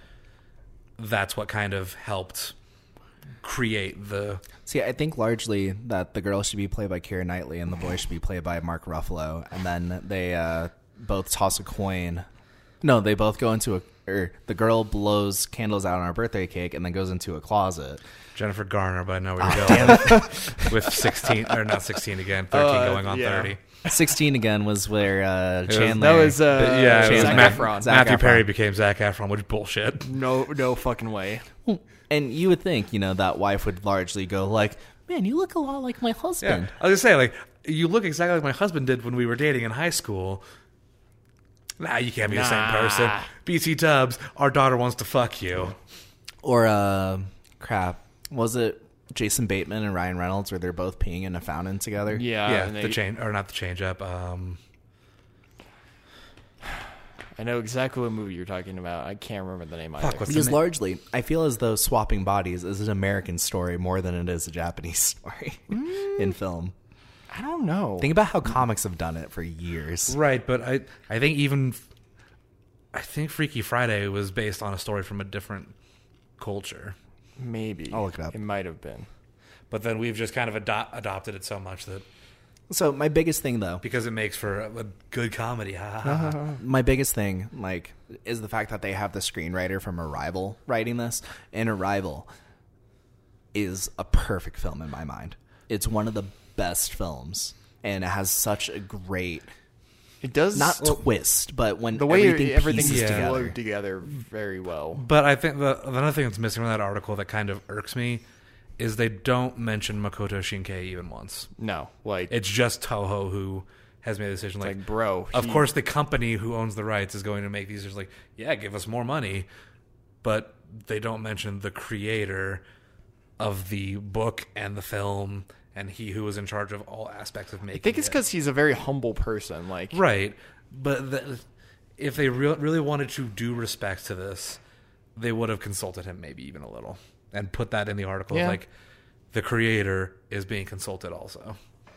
That's what kind of helped create the. See, I think largely that the girl should be played by Keira Knightley and the boy should be played by Mark Ruffalo, and then they both toss a coin. No, they both go into the girl blows candles out on her birthday cake and then goes into a closet. Jennifer Garner, but I know where you're going. With 16, or not 16 again, 13 going on yeah. 30. 16 again was where Chandler. that was Yeah, it was Zac Ma- Efron. Zac Matthew Efron. Perry became Zac Efron, which is bullshit. No fucking way. And you would think, that wife would largely go like, man, you look a lot like my Yeah, husband. I was gonna say, like, you look exactly like my husband did when we were dating in high school. Nah, you can't be the same person. BT Tubbs, our daughter wants to fuck you. Or, crap, was it Jason Bateman and Ryan Reynolds where they're both peeing in a fountain together? Yeah, Yeah, not the change up. I know exactly what movie you're talking about. I can't remember the name either. Fuck, what's the Because name? largely, I feel as though swapping bodies is an American story more than it is a Japanese story in film. I don't know. Think about how comics have done it for years. Right, but I think Freaky Friday was based on a story from a different culture. Maybe. I'll look it up. It might have been. But then we've just kind of adopted it so much that So my biggest thing, though, because it makes for a good comedy. my biggest thing, like, is the fact that they have the screenwriter from Arrival writing this, and Arrival is a perfect film in my mind. It's one of the best films, and it has such a great It does twist, but when the way everything everything pieces is together. flowed together very well. But I think another thing that's missing from that article that kind of irks me is they don't mention Makoto Shinkai even once. No, like It's just Toho who has made the decision. like bro. Of course, the company who owns the rights is going to make these. Just like, yeah, give us more money, but they don't mention the creator of the book and the film, and he who was in charge of all aspects of making. I think it's it. because he's a very humble person. Like Right, but if they really wanted to do respect to this, they would have consulted him maybe even a little and put that in the article. Yeah. Like, the creator is being consulted also.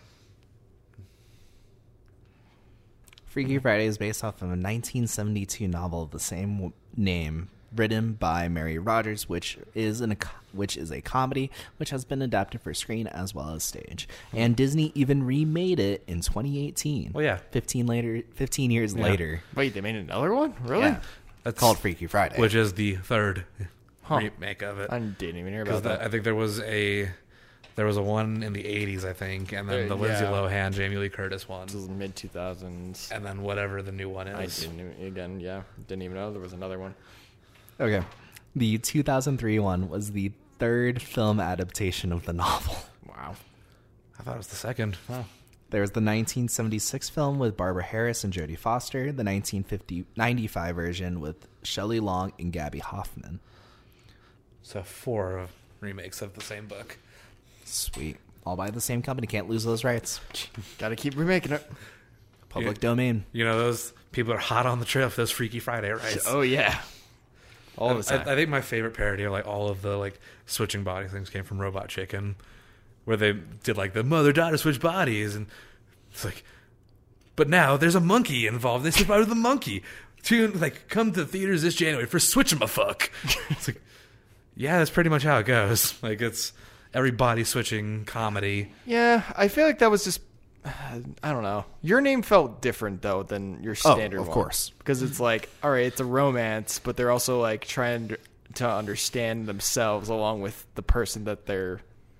Freaky Friday is based off of a 1972 novel of the same name, written by Mary Rogers, which is a comedy which has been adapted for screen as well as stage. And Disney even remade it in 2018. Well, yeah. 15 years later. wait, they made another one? Really? Yeah. That's Called Freaky Friday. which is the third Huh. remake of it. I didn't even hear Because about that. I think there was a one in the 80s, I think, and then the Lindsay Yeah. Lohan, Jamie Lee Curtis one, This is mid 2000s. and then whatever the new one I is. didn't even know there was another one. Okay. The 2003 one was the third film adaptation of the novel. Wow. I thought it was the second. Oh. There was the 1976 film with Barbara Harris and Jodie Foster, the 1995 version with Shelley Long and Gabby Hoffman. So 4 remakes of the same book. Sweet. All by the same company. Can't lose those rights. Gotta keep remaking it. Public domain. You know, those people are hot on the trail for those Freaky Friday rights. Oh, yeah. All the time. I think my favorite parody of like all of the like switching body things came from Robot Chicken, where they did like the mother-daughter switch bodies, and it's like, but now there's a monkey involved. They switch body with the monkey. Come to theaters this January for Switch-em-a-fuck. It's like, yeah, that's pretty much how it goes. Like, it's every body switching comedy. Yeah, I feel like that was just, I don't know. Your Name felt different, though, than your standard of one. course. Because it's like, all right, it's a romance, but they're also like trying to understand themselves along with the person that their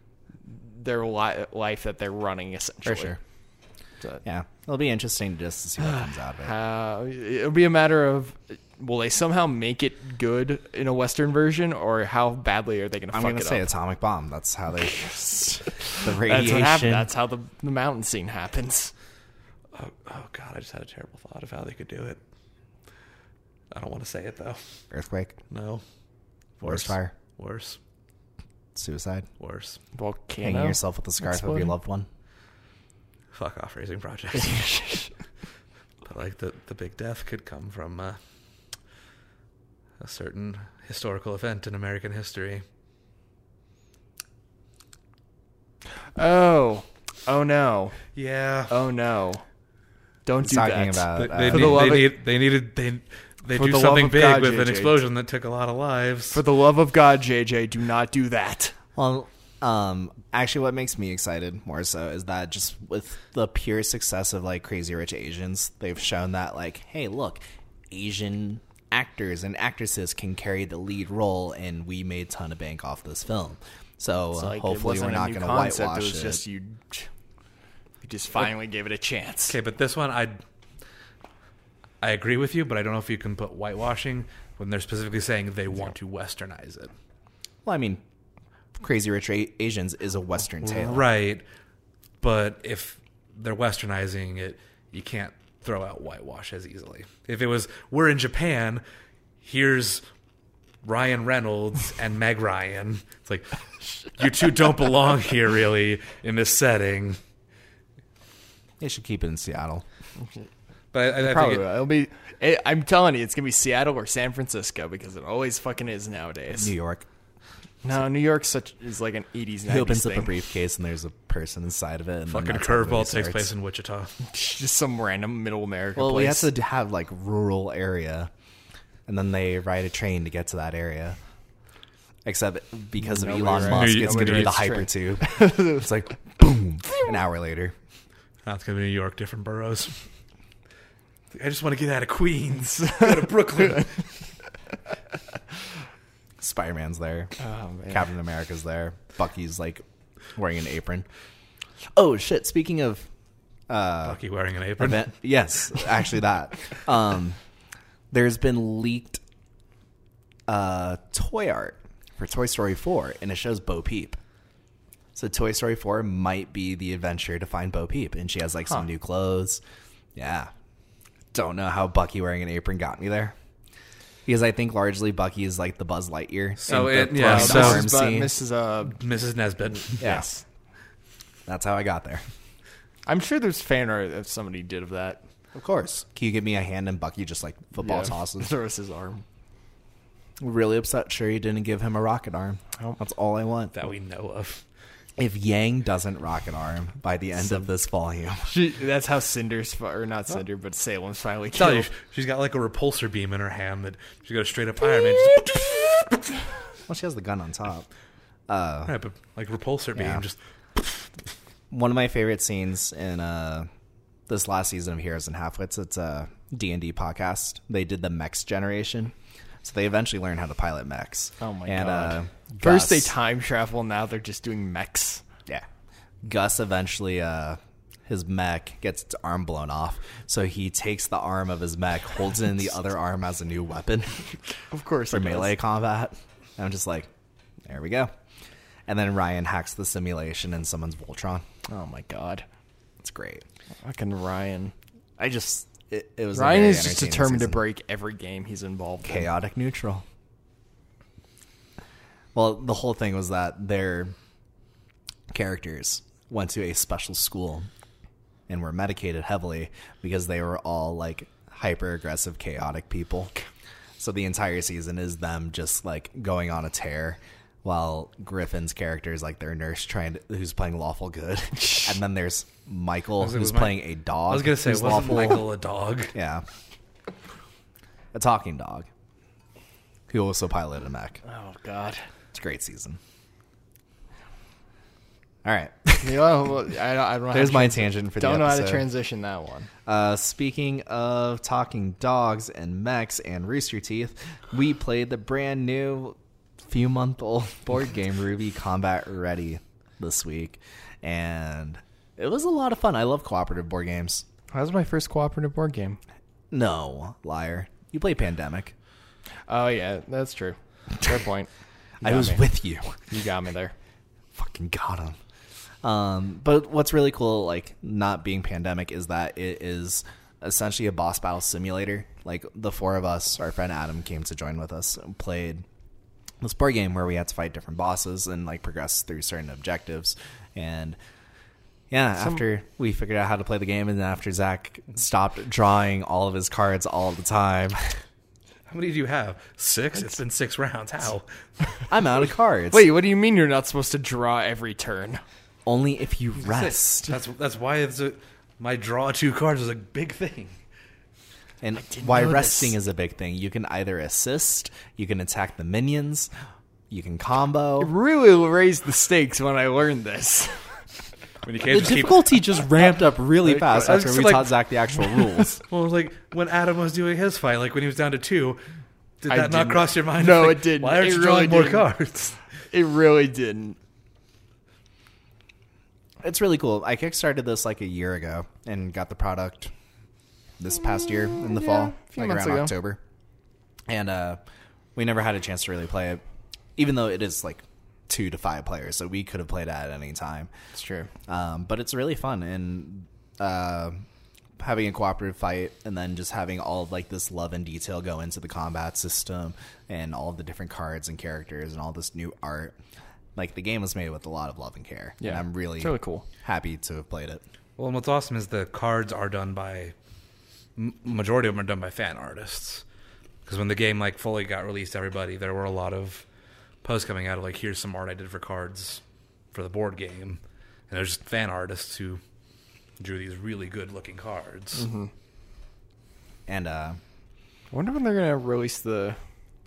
life that they're running, essentially. For sure. So, Yeah. It'll be interesting just to see what comes out of it. it'll be a matter of, will they somehow make it good in a Western version, or how badly are they going to fuck it up? I'm going to say atomic bomb. That's how they... the That's what radiation. happened. That's how the mountain scene happens. Oh God, I just had a terrible thought of how they could do it. I don't want to say it though. Earthquake. No. Forest fire. Worse. Suicide. Worse. Volcano. Hanging yourself with the scarf of your Exploding. loved one. Fuck off raising project. But like the big death could come from a certain historical event in American history. Oh no. Yeah. Oh no. Don't do Talking that. about They For the love of- they For do the something love of big God, with an JJ. explosion that took a lot of lives. For the love of God, JJ, do not do that. Well, actually, what makes me excited more so is that just with the pure success of like Crazy Rich Asians, they've shown that like, hey, look, Asian actors and actresses can carry the lead role, and we made a ton of bank off this film. So It's like, hopefully it we're wasn't not a new going to concept. whitewash It was just you just finally gave it a chance. Okay, but this one I agree with you, but I don't know if you can put whitewashing when they're specifically saying they want to westernize it. Well, I mean, Crazy Rich Asians is a Western tale. Right. But if they're westernizing it, you can't throw out whitewash as easily. If it was, we're in Japan, here's Ryan Reynolds and Meg Ryan. It's like, you two don't belong here, really, in this setting. They should keep it in Seattle. But I Probably think will. It'll be. I'm telling you, it's gonna be Seattle or San Francisco because it always fucking is nowadays. New York. No, New York is like an 80s, 90s He opens up thing. a briefcase and there's a person inside of it. And fucking then that's how the movie Curveball takes starts. place in Wichita. Just some random middle America Well, place. we have to have like rural area, and then they ride a train to get to that area. Except because of Nobody Elon rides- Musk, nobody it's going to be the rides train. hypertube. It's like boom, an hour later. Now it's going to be New York, different boroughs. I just want to get out of Queens. Go to Brooklyn. Spider-Man's there. Oh, man. Captain America's there. Bucky's like wearing an apron. Oh shit! Speaking of Bucky wearing an apron. event, yes, actually that. There's been leaked toy art for Toy Story 4, and it shows Bo Peep. So Toy Story 4 might be the adventure to find Bo Peep, and she has like some new clothes. Yeah, don't know how Bucky wearing an apron got me there. Because I think largely Bucky is like the Buzz Lightyear. So in the it- yeah, throwing so- the arm scene. Mrs. Nesbitt. Yes. That's how I got there. I'm sure there's fan art that somebody did of that. Of course. Can you give me a hand and Bucky just like football tosses? Throws his arm. Really upset Sherry didn't give him a rocket arm. Oh. That's all I want. That we know of. If Yang doesn't rocket arm by the end of this volume. That's how Cinder's, or not Cinder, but Salem's finally Tell you, killed. she's got like a repulsor beam in her hand that she's got a straight up Iron Man. Just, Well, she has the gun on top. right, but like repulsor beam, Yeah. just One of my favorite scenes in this last season of Heroes and Halfwits, it's a D&D podcast. They did the mechs generation. So they eventually learned how to pilot mechs. Oh my and, God. Gus- First they time travel, now they're just doing mechs. Yeah. Gus eventually, his mech gets its arm blown off. So he takes the arm of his mech, holds it in the other arm as a new weapon Of course, for it does. melee combat. And I'm just like, there we go. And then Ryan hacks the simulation and summons Voltron. Oh my God. It's great. Fucking Ryan. It was a Ryan very is just entertaining determined to season. break every game he's involved in. Chaotic neutral. Well, the whole thing was that their characters went to a special school and were medicated heavily because they were all like hyper aggressive, chaotic people. So the entire season is them just like going on a tear, while Griffin's character is like their nurse who's playing lawful good, and then there's Michael who's playing a dog. I was gonna say, who's wasn't lawful. Michael a dog? Yeah, a talking dog who also piloted a mech. Oh, God. It's a great season. All right. You know, I don't know There's how my to tangent for the don't know how to episode. transition that one. Speaking of talking dogs and mechs and Rooster Teeth, we played the brand new few-month-old board game Ruby Combat Ready this week, and it was a lot of fun. I love cooperative board games. That was my first cooperative board game. No, liar. You play Pandemic. Oh, yeah, that's true. Fair point. You I got was me. with you. You got me there. Fucking got him. But what's really cool, like, not being Pandemic, is that it is essentially a boss battle simulator. Like, the four of us, our friend Adam came to join with us and played this board game where we had to fight different bosses and, like, progress through certain objectives. And, yeah, after we figured out how to play the game and after Zach stopped drawing all of his cards all the time, How many do you have? 6? It's been 6 rounds. How? I'm out of cards. Wait, what do you mean you're not supposed to draw every turn? Only if you rest. That's why my draw 2 cards is a big thing. And why know this. resting is a big thing. You can either assist, you can attack the minions, you can combo. It really raised the stakes when I learned this. When you The can't just keep. difficulty just ramped up really Like, fast I was after just we like- taught Zach the actual rules. Well, like when Adam was doing his fight, like when he was down to 2, did I that not didn't- cross your mind? No, Like, it didn't. Why aren't It you really drawing more didn't. cards? It really didn't. It's really cool. I kickstarted this like a year ago and got the product this past year in the yeah, fall, a few like months around ago. October. And we never had a chance to really play it, even though it is like 2 to 5 players, so we could have played it at any time. It's true. But it's really fun, and having a cooperative fight and then just having all of like this love and detail go into the combat system and all of the different cards and characters and all this new art. Like, the game was made with a lot of love and care. Yeah, and I'm really, it's really cool. happy to have played it. Well, and what's awesome is the cards are done by majority of them are done by fan artists. Because when the game like fully got released to everybody, there were a lot of posts coming out of like, here's some art I did for cards for the board game, and there's just fan artists who drew these really good looking cards. Mm-hmm. And I wonder when they're gonna release the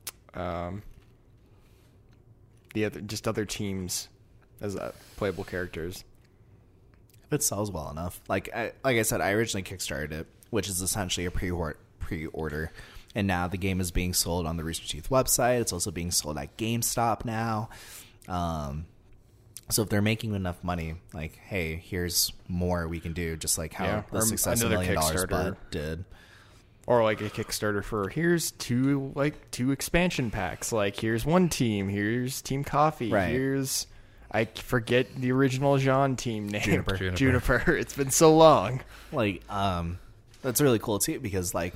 other teams as playable characters. if it sells well enough, like I said, I originally kickstarted it, which is essentially a pre-order. And now the game is being sold on the Rooster Teeth website. It's also being sold at GameStop now. So if they're making enough money, like, hey, here's more we can do, just like how Yeah, the or success of $1 another Million Kickstarter. Bud did. Or like a Kickstarter for here's two expansion packs. Like, here's one team, here's Team Coffee, Right. here's I forget the original Jean team name. Juniper. It's been so long. Like, that's really cool too, because like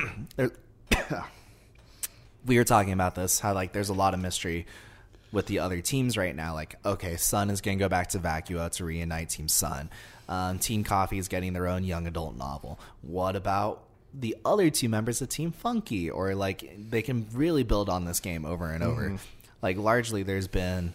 we were talking about this, how like there's a lot of mystery with the other teams right now. Like, okay, Sun is going to go back to Vacua to reunite Team Sun. Team Coffee is getting their own young adult novel. What about the other 2 members of Team Funky? Or like, they can really build on this game over and over. Like, largely there's been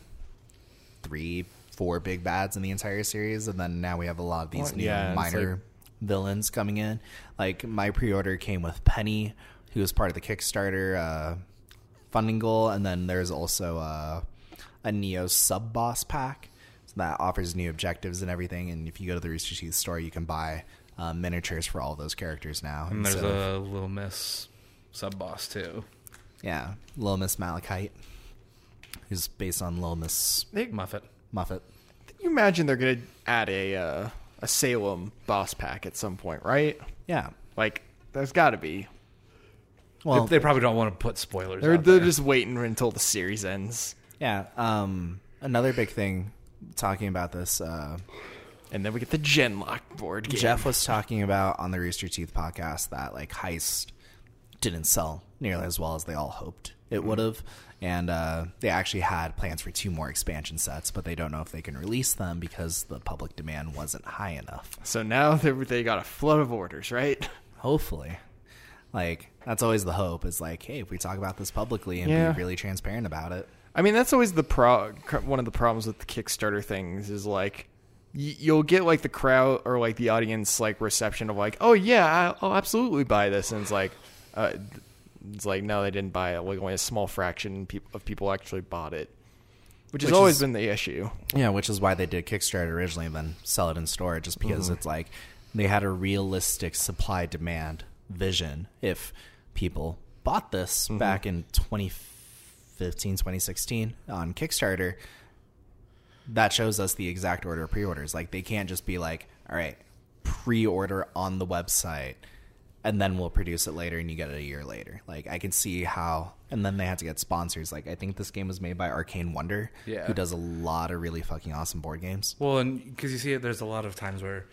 3-4 big bads in the entire series, and then now we have a lot of these Well, new yeah, it's minor villains coming in. Like, my pre-order came with Penny, who was part of the Kickstarter funding goal, and then there's also a Neo sub-boss pack that offers new objectives and everything, and if you go to the Rooster Teeth store, you can buy miniatures for all of those characters now. And there's instead of- a Little Miss sub-boss, too. yeah, Little Miss Malachite, who's based on Little Miss Muffet. Muffet. You imagine they're gonna add a Salem boss pack at some point, right? Yeah. Like, there's got to be. Well, They probably don't want to put spoilers They're out there. just waiting until the series ends. yeah. Another big thing talking about this And then we get the Genlock board game. Jeff was talking about on the Rooster Teeth podcast that like Heist didn't sell nearly as well as they all hoped it would have. And they actually had plans for 2 more expansion sets, but they don't know if they can release them because the public demand wasn't high enough. So now they got a flood of orders, right? Hopefully. Like, that's always the hope, is like, hey, if we talk about this publicly and be really transparent about it. I mean, that's always one of the problems with the Kickstarter things is like, you'll get like the crowd or like the audience like reception of like, oh yeah, I'll absolutely buy this, and it's like no, they didn't buy it. Like only a small fraction of people actually bought it, which has always been the issue. Yeah, which is why they did Kickstarter originally and then sell it in store, just because it's like they had a realistic supply demand vision. If people bought this back in 2015, 2016 on Kickstarter, that shows us the exact order of pre-orders. Like, they can't just be like, all right, pre-order on the website and then we'll produce it later and you get it a year later. Like, I can see how. And then they had to get sponsors. Like, I think this game was made by Arcane Wonder, who does a lot of really fucking awesome board games. Well, and because you see it, there's a lot of times where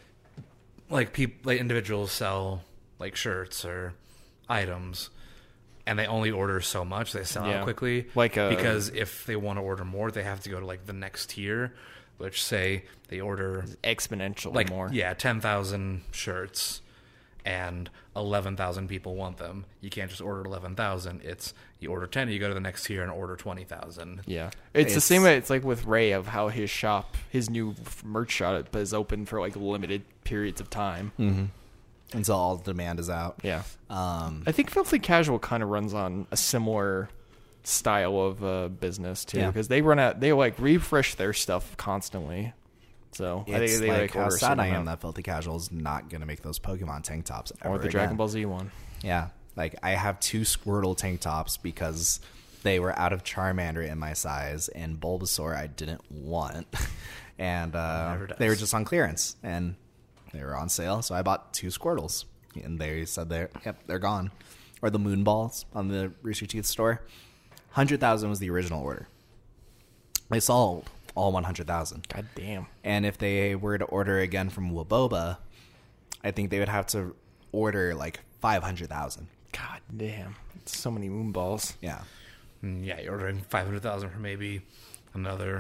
like people, like individuals sell like shirts or items, and they only order so much, they sell out quickly. Because if they want to order more, they have to go to like the next tier, which say they order exponentially like more. Yeah, 10,000 shirts and 11,000 people want them. You can't just order 11,000. It's you order 10, you go to the next tier and order 20,000. Yeah, it's the same way. It's like with Ray of how his shop, his new merch shop, is open for like limited periods of time. Mm-hmm. Until all the demand is out. Yeah. I think Filthy Casual kind of runs on a similar style of business too, because they like refresh their stuff constantly. So it's I think they like how order sad I am that Filthy Casual is not going to make those Pokemon tank tops ever or the Dragon Ball Z one. Yeah, like I have 2 Squirtle tank tops because they were out of Charmander in my size, and Bulbasaur I didn't want, and they were just on clearance and they were on sale, so I bought 2 Squirtles, and they said they're gone. Or the Moon Balls on the Rooster Teeth store. 100,000 was the original order. They sold all 100,000. God damn. And if they were to order again from Waboba, I think they would have to order like 500,000. God damn. It's so many Moon Balls. Yeah. Yeah, you're ordering 500,000 for maybe another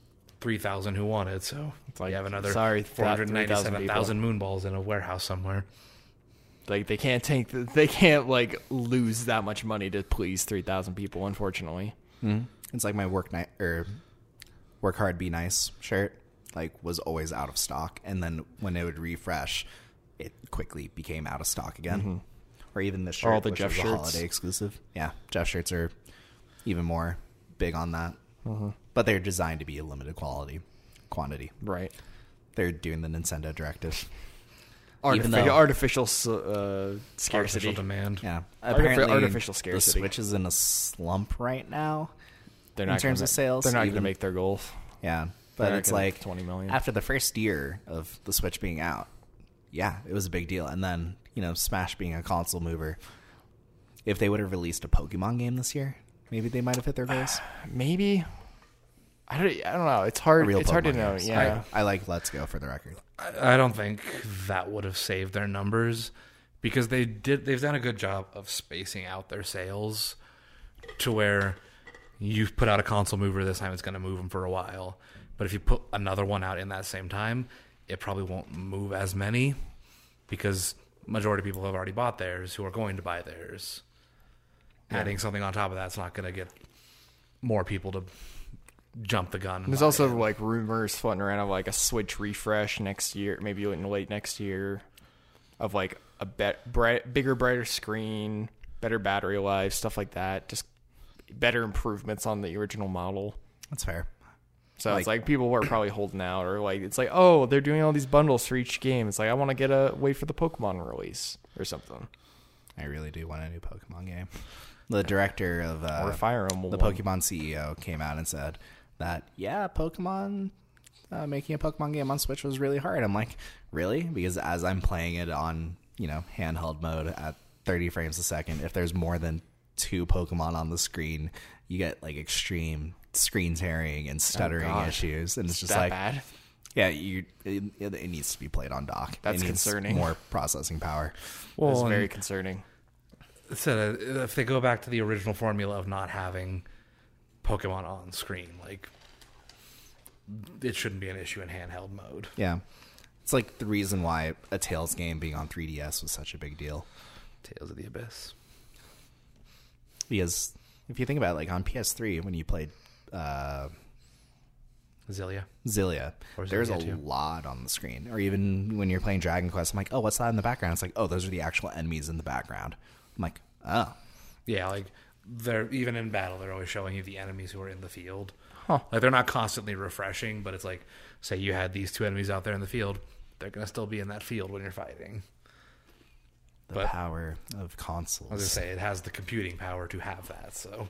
3,000 who want it, so it's like you have another 497,000 moon balls in a warehouse somewhere. Like they can't like lose that much money to please 3,000 people, unfortunately. Mm-hmm. It's like my work hard, be nice shirt like was always out of stock, and then when it would refresh, it quickly became out of stock again. Mm-hmm. Or even the shirt, or all the which Jeff was shirts, a holiday exclusive. Yeah, Jeff shirts are even more big on that. Mm-hmm. But they're designed to be a limited quantity. Right. They're doing the Nintendo directive. Artificial scarcity. Artificial demand. Yeah. Apparently, artificial scarcity. The Switch is in a slump right now. They're not in terms of sales. They're not going to make their goals. Yeah. But it's like 20 million. After the first year of the Switch being out, yeah, it was a big deal. And then, Smash being a console mover, if they would have released a Pokemon game this year, maybe they might have hit their goals. Maybe. I don't know. It's hard. It's hard to know. Yeah, I like Let's Go for the record. I don't think that would have saved their numbers because they've done a good job of spacing out their sales to where you put out a console mover this time, it's going to move them for a while. But if you put another one out in that same time, it probably won't move as many because majority of people have already bought theirs who are going to buy theirs. Yeah. Adding something on top of that's not going to get more people to jump the gun. There's also like rumors floating around of like a Switch refresh next year, maybe in late next year, of like a bigger, brighter screen, better battery life, stuff like that. Just better improvements on the original model. That's fair. So it's like people were probably holding out, or like it's like, oh, they're doing all these bundles for each game. It's like I want to wait for the Pokemon release or something. I really do want a new Pokemon game. The director of or Fire Emblem, the Pokemon CEO, came out and said that Pokemon making a Pokemon game on Switch was really hard. I'm like, really? Because as I'm playing it on handheld mode at 30 frames a second, if there's more than 2 Pokemon on the screen, you get like extreme screen tearing and stuttering issues, and it's just like bad. Yeah, it needs to be played on dock. That's it needs concerning. More processing power. Well, That's and very concerning. so if they go back to the original formula of not having Pokemon on screen, like it shouldn't be an issue in handheld mode. Yeah. It's like the reason why a Tales game being on 3DS was such a big deal. Tales of the Abyss. Because if you think about it, like on PS3, when you played Zillia. Or there's a Zillia 2. lot on the screen. Or even when you're playing Dragon Quest, I'm like, oh, what's that in the background? It's like, oh, those are the actual enemies in the background. I'm like, oh. Yeah, like they're even in battle, they're always showing you the enemies who are in the field. Huh. Like they're not constantly refreshing, but it's like, say you had these two enemies out there in the field, they're gonna still be in that field when you're fighting. The But- power of consoles. I was gonna say it has the computing power to have that. So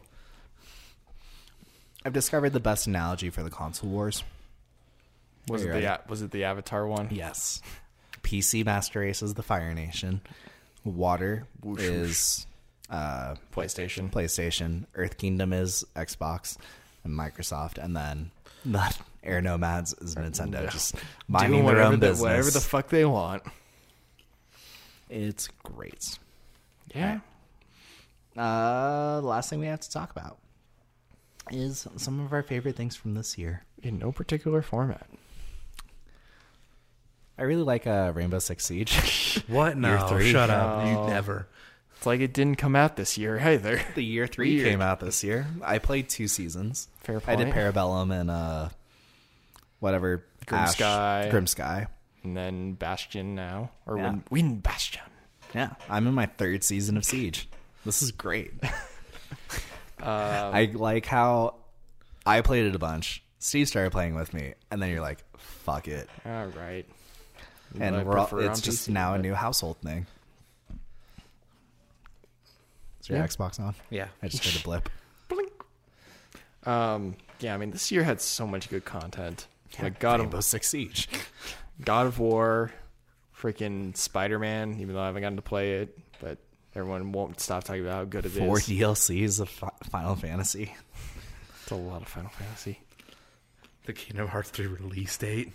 I've discovered the best analogy for the console wars. Was Are it you the Avatar one? Yes. PC Master Race is the Fire Nation. Water Whoosh, is PlayStation. Earth Kingdom is Xbox and Microsoft. And then the Air Nomads is Nintendo. Yeah. Just Doing minding their own business. whatever the fuck they want. It's great. Yeah. The last thing we have to talk about is some of our favorite things from this year. In no particular format. I really like Rainbow Six Siege. what? No, Year 3? shut up. No. You never. It's like it didn't come out this year either. The year 3 Weird. came out this year. I played 2 seasons. Fair I did point. Parabellum and whatever Grim Sky. Sky. And then Bastion now. Or Yeah. Wind Bastion. Yeah, I'm in my 3rd season of Siege. This is great. I like how I played it a bunch. Steve started playing with me, and then you're like, "Fuck it," All right. and I we're all, prefer it's on just PC, now a but- new household thing. Is your Yeah. Xbox on? Yeah. I just heard a blip. Blink. Yeah, I mean, this year had so much good content. Like Rainbow Six Siege. God of War, freaking Spider-Man, even though I haven't gotten to play it, but everyone won't stop talking about how good it 4 is. DLCs of Final Fantasy. It's a lot of Final Fantasy. The Kingdom Hearts 3 release date.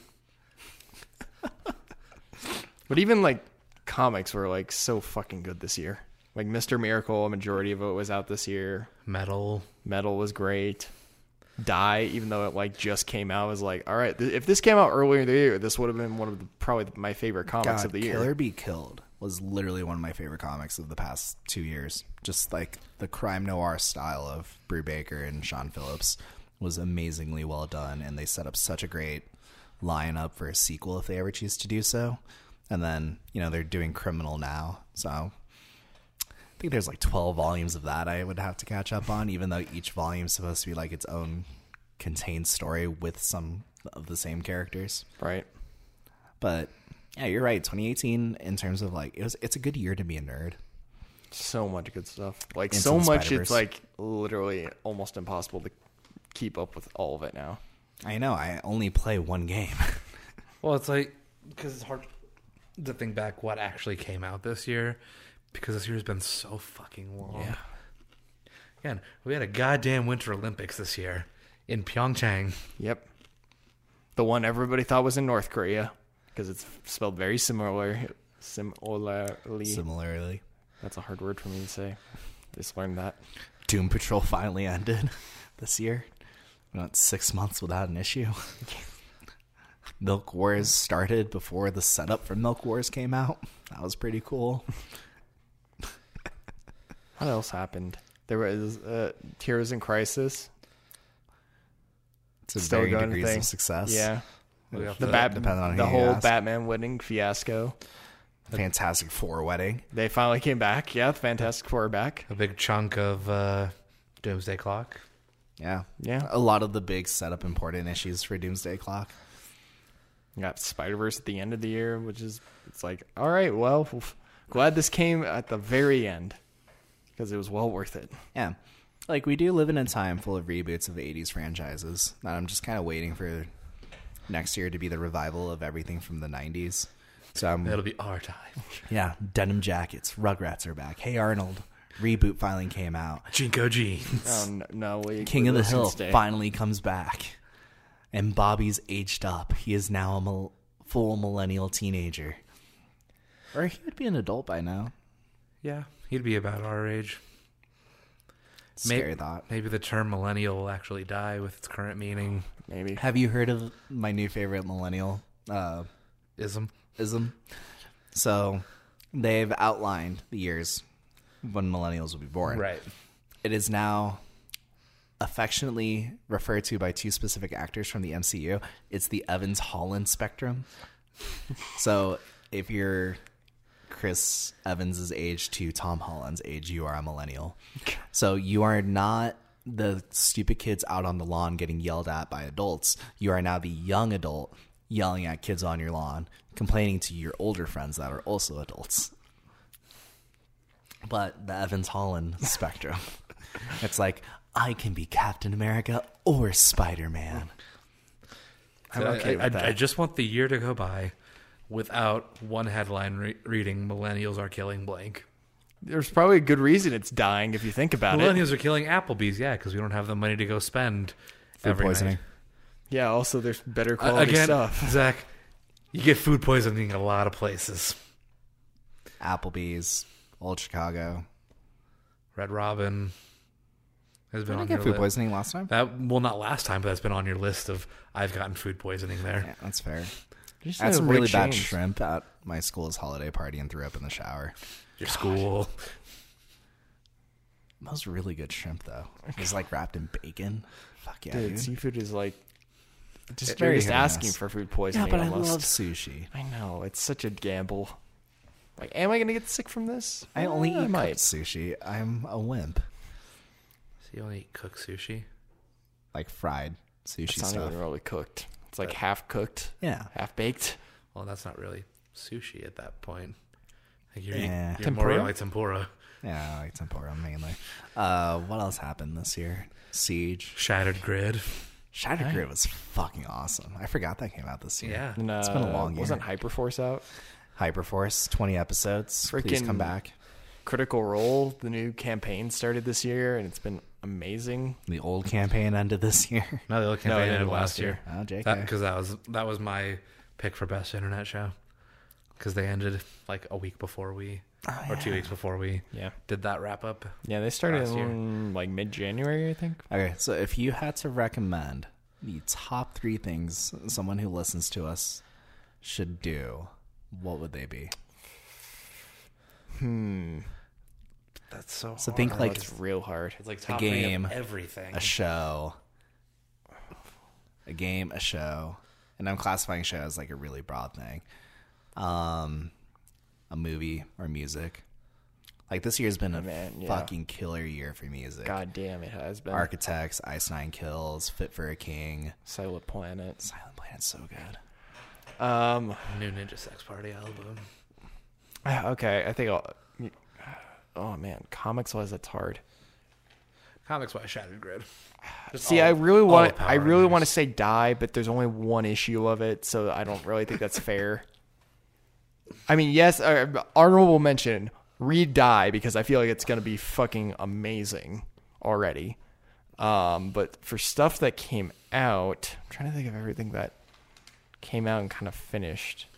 But even like comics were like so fucking good this year. Like Mr. Miracle, a majority of it was out this year. Metal. Metal was great. Die, even though it like just came out, was like, all right, if this came out earlier in the year, this would have been one of probably my favorite comics of the year. Killer Be Killed was literally one of my favorite comics of the past 2 years. Just like the crime noir style of Brubaker and Sean Phillips was amazingly well done, and they set up such a great lineup for a sequel if they ever choose to do so. And then, they're doing Criminal now, so I think there's like 12 volumes of that I would have to catch up on, even though each volume is supposed to be like its own contained story with some of the same characters. Right. But yeah, you're right. 2018, in terms of like, it's a good year to be a nerd. So much good stuff. Like Into so the much, Spider-Verse. it's like literally almost impossible to keep up with all of it now. I know. I only play one game. Well, it's like, because it's hard to think back what actually came out this year, because this year's been so fucking long. Yeah. Again, we had a goddamn Winter Olympics this year in Pyeongchang. Yep. The one everybody thought was in North Korea because it's spelled very similarly. Similarly, That's a hard word for me to say. Just learned that. Doom Patrol finally ended this year. We went 6 months without an issue. Milk Wars started before the setup for Milk Wars came out. That was pretty cool. What else happened? There was Heroes in Crisis. It's a Still varying going degrees thing. of success. Yeah. We got The depending on who the you whole ask. Batman wedding fiasco. Fantastic Four wedding. They finally came back. Yeah, the Fantastic Four are back. a big chunk of Doomsday Clock. Yeah. Yeah. A lot of the big setup important issues for Doomsday Clock. You got Spider-Verse at the end of the year, which is, it's like, all right, well, glad this came at the very end because it was well worth it. Yeah. Like, we do live in a time full of reboots of 80s franchises that I'm just kind of waiting for next year to be the revival of everything from the 90s. So It'll be our time. yeah, Denim Jackets, Rugrats are back. Hey Arnold, reboot finally came out. Jinko jeans. Oh, no, King of the Hill Stay. finally comes back. And Bobby's aged up. He is now a full millennial teenager. Or he would be an adult by now. Yeah, he'd be about our age. Scary thought. Maybe the term millennial will actually die with its current meaning. Maybe. Have you heard of my new favorite millennial Ism. ism? So they've outlined the years when millennials will be born. Right. It is now affectionately referred to by two specific actors from the MCU. It's the Evans-Holland spectrum. So if you're Chris Evans' age to Tom Holland's age, you are a millennial. So you are not the stupid kids out on the lawn getting yelled at by adults. You are now the young adult yelling at kids on your lawn, complaining to your older friends that are also adults. But the Evans-Holland spectrum. It's like, I can be Captain America or Spider-Man. I'm okay with that. I just want the year to go by without one headline reading "Millennials are killing blank." There's probably a good reason it's dying if you think about it. Millennials are killing Applebee's, yeah, because we don't have the money to go spend Food every poisoning. night. Yeah, also there's better quality Again, stuff. Zach, you get food poisoning a lot of places. Applebee's, Old Chicago. Red Robin has been Did I on get your food list. poisoning last time? Well, not last time, but that's been on your list of I've gotten food poisoning there. Yeah, that's fair. Just I had some avoid really bad change. shrimp at my school's holiday party and threw up in the shower. Your school. That was really good shrimp, though. It was like wrapped in bacon. Fuck yeah, Dude, dude. seafood is like just It's you're very just hit or asking miss. for food Yeah, poisoning. but I almost. love sushi. I know it's such a gamble. Like, am I gonna get sick from this? I only I eat might. cooked sushi. I'm a wimp. So you only eat cooked sushi? Like fried sushi It's not stuff. even really cooked. It's like half cooked, Yeah. half baked. Well, that's not really sushi at that point. Like you're, Yeah. you're Tempura? more like tempura. Yeah, I like tempura mainly. What else happened this year? Siege. Shattered Grid. Shattered Grid was fucking awesome. I forgot that came out this year. Yeah. And, It's been a long year. Wasn't Hyperforce out? Hyperforce, 20 episodes. Please Freaking- come back. Critical Role, the new campaign started this year, and it's been amazing. The old campaign ended this year. No, the other No, campaign it ended ended last last year. Oh, JK. Because that was my pick for best internet show. Because they ended like a week before we, or 2 weeks before we Yeah, did that wrap up. yeah. They started Last year. in like mid-January, I think. Okay, so if you had to recommend the top 3 things someone who listens to us should do, what would they be? That's so. So think Oh, like it's real hard. it's like a top game, everything. a show, a show, and I'm classifying show as like a really broad thing. A movie or music. Like this year's been a yeah. fucking killer year for music. God damn, it has been. Architects, Ice Nine Kills, Fit for a King, Silent Planet. Silent Planet's so good. New Ninja Sex Party album. Okay, I think I'll. Oh man, comics wise, that's hard. Comics by Shattered Grid. Just See, all- I really all want. the Power I really want to Rangers. say Die, but there's only one issue of it, so I don't really think that's fair. I mean, yes, honorable mention. Read Die because I feel like it's gonna be fucking amazing already. But for stuff that came out, I'm trying to think of everything that came out and kind of finished.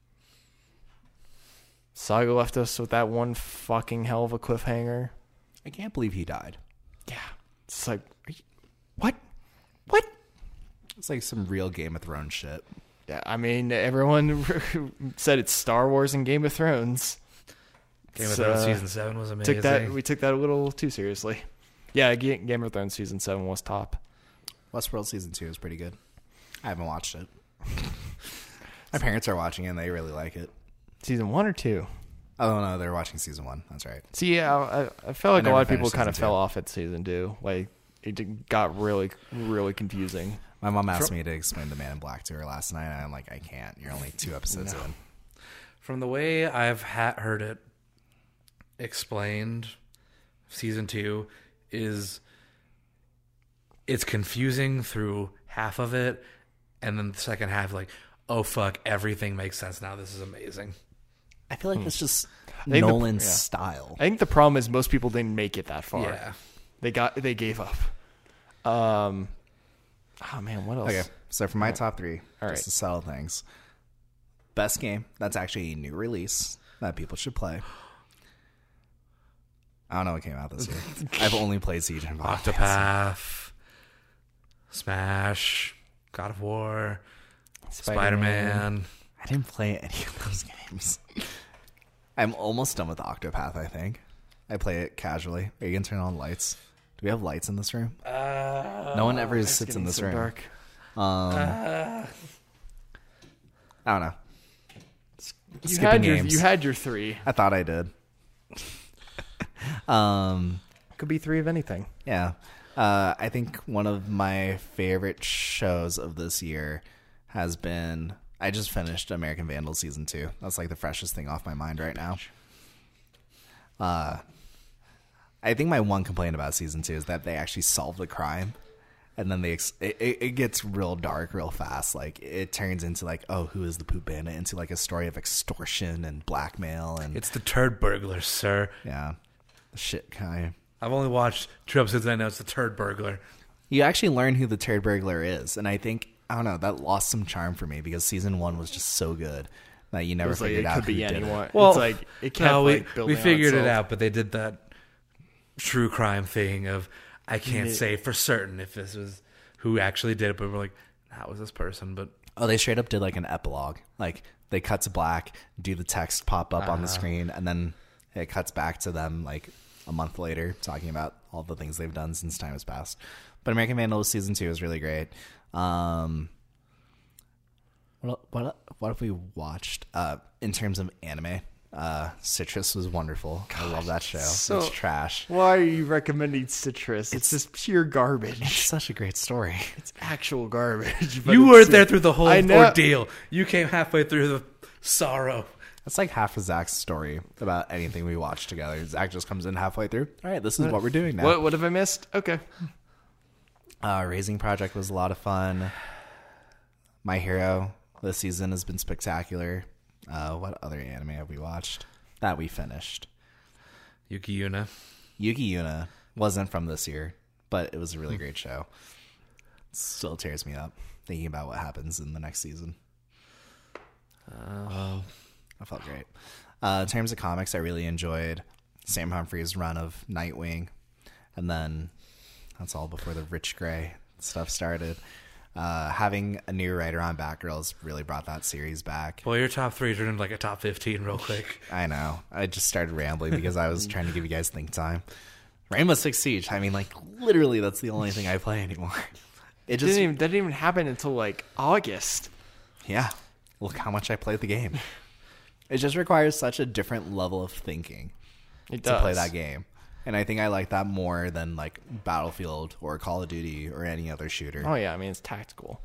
Saga left us with that one fucking hell of a cliffhanger. I can't believe he died. Yeah, it's like, what? What? It's like some real Game of Thrones shit. Yeah, I mean, everyone said it's Star Wars and Game of Thrones. Game of So, Thrones season 7 was amazing. We took that a little too seriously. Yeah, Game of Thrones season 7 was top. Westworld season 2 is pretty good. I haven't watched it. My parents are watching it and they really like it. Season 1 or 2? Oh no, they're watching season 1. That's right. See, I felt like a never lot of people finished kind of season fell 2. off at season 2. Like, it got really, really confusing. My mom asked me to explain The Man in Black to her last night, and I'm like, I can't. You're only 2 episodes in. From the way I've heard it explained, season 2 is it's confusing through half of it, and then the second half, like, oh fuck, everything makes sense now. This is amazing. I feel like that's just think Nolan's yeah. style. I think the problem is most people didn't make it that far. Yeah. They gave up. Oh man, what else? Okay, So for my top 3, All just right. to settle things, best game that's actually a new release that people should play. I don't know what came out this year. I've only played Siege and Final Fantasy. Octopath, Smash, God of War, Spider-Man. I didn't play any of those games. I'm almost done with Octopath, I think. I play it casually. Are you going to turn on lights? Do we have lights in this room? No one ever sits in this room. Dark. I don't know. You Skipping had your games. you had your 3. I thought I did. Could be 3 of anything. Yeah. I think one of my favorite shows of this year has been... I just finished American Vandal Season 2. That's like the freshest thing off my mind right now. I think my one complaint about Season 2 is that they actually solve the crime. And then it gets real dark real fast. Like, it turns into like, oh, who is the Poop Bandit? Into like a story of extortion and blackmail. And It's the turd burglar, sir. yeah, the shit kind. I've only watched 2 episodes and I know it's the turd burglar. You actually learn who the turd burglar is, and I think, I don't know, that lost some charm for me because season 1 was just so good that you never It's like figured it out could who be did anyone. it. Well, it's like it kept No, like building we on figured it itself. out, but they did that true crime thing of I can't say for certain if this was who actually did it, but we're like, that was this person. But Oh, they straight up did like an epilogue. Like, they cut to black, do the text pop up on the screen, and then it cuts back to them like a month later talking about all the things they've done since time has passed. But American Vandal Season 2 is really great. What have we watched in terms of anime? Citrus was wonderful. I love that show. so- It's trash. Why are you recommending Citrus? It's just pure garbage. It's such a great story. It's actual garbage. But you it's- weren't there through the whole I know. ordeal. You came halfway through the sorrow. That's like half of Zach's story about anything we watch together. Zach just comes in halfway through. All right, this is what we're doing now. What have I missed? Okay. Raising Project was a lot of fun. My Hero this season has been spectacular. What other anime have we watched that we finished? Yuki Yuna. Yuki Yuna wasn't from this year, but it was a really great show. Still tears me up thinking about what happens in the next season. I felt great. In terms of comics, I really enjoyed Sam Humphrey's run of Nightwing, and then that's all before the Rich Gray stuff started. Having a new writer on Batgirls really brought that series back. Well, your top 3 turned into like a top 15 real quick. I know. I just started rambling because I was trying to give you guys think time. Rainbow Six Siege. I mean, like, literally, that's the only thing I play anymore. It just, That didn't even happen until like August. yeah. Look how much I played the game. It just requires such a different level of thinking It to does. play that game. And I think I like that more than like Battlefield or Call of Duty or any other shooter. Oh yeah, I mean it's tactical.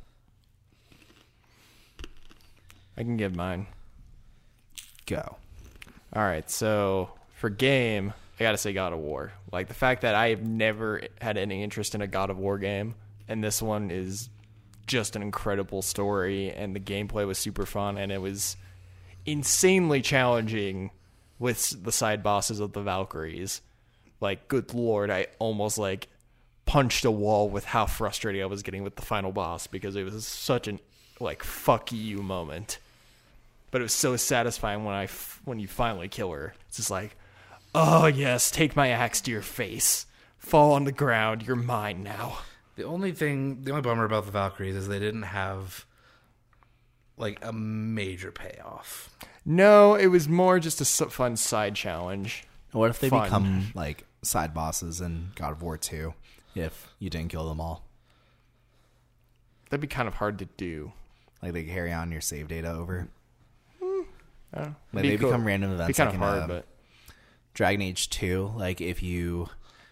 I can give mine. Go. All right, so for game, I gotta say God of War. Like the fact that I've never had any interest in a God of War game, and this one is just an incredible story, and the gameplay was super fun, and it was insanely challenging with the side bosses of the Valkyries. Like, good lord, I almost like punched a wall with how frustrated I was getting with the final boss because it was such an like fuck you moment. But it was so satisfying when you finally kill her. It's just like, oh yes, take my axe to your face, fall on the ground, you're mine now. The only bummer about the Valkyries is they didn't have like a major payoff. No, it was more just a fun side challenge. What if they Fun. become like side bosses in God of War 2 if you didn't kill them all? That'd be kind of hard to do. Like they carry on your save data over? I don't know. Like It'd they be cool. become random It'd be events kind like of in hard, but Dragon Age 2, like if you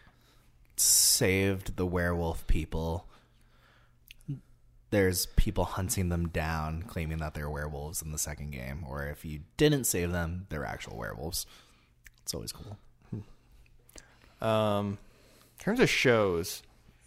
saved the werewolf people, there's people hunting them down claiming that they're werewolves in the second game, or if you didn't save them, they're actual werewolves. It's always cool. in terms of shows,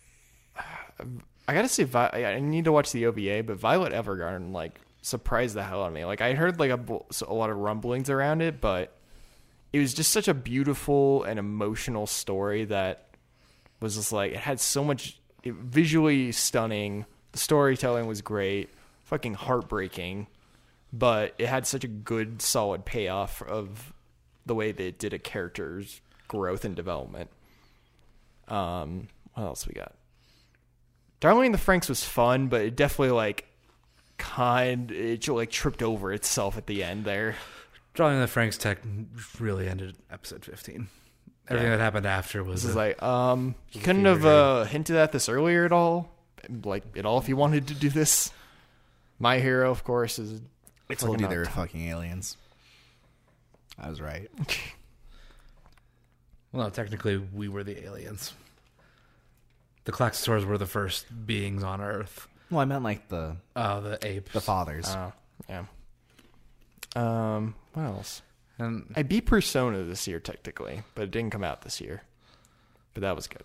I gotta say, I need to watch the OVA, but Violet Evergarden like surprised the hell out of me. Like I heard like a lot of rumblings around it, but it was just such a beautiful and emotional story that was just like it had so much visually stunning, The storytelling was great, fucking heartbreaking, but it had such a good, solid payoff of the way they did a character's growth and development. What else we got? Darling in the Franxx was fun, but it definitely it tripped over itself at the end there. Darling in the Franxx tech really ended episode 15. Everything that happened after was you couldn't have hinted at this earlier at all, if you wanted to do this. My Hero, of course, is. I told you they were fucking aliens. I was right. Well, no, technically, we were the aliens. The Klaxosaurs were the first beings on Earth. Well, I meant the apes. The fathers. Yeah. What else? And I beat Persona this year, technically, but it didn't come out this year. But that was good.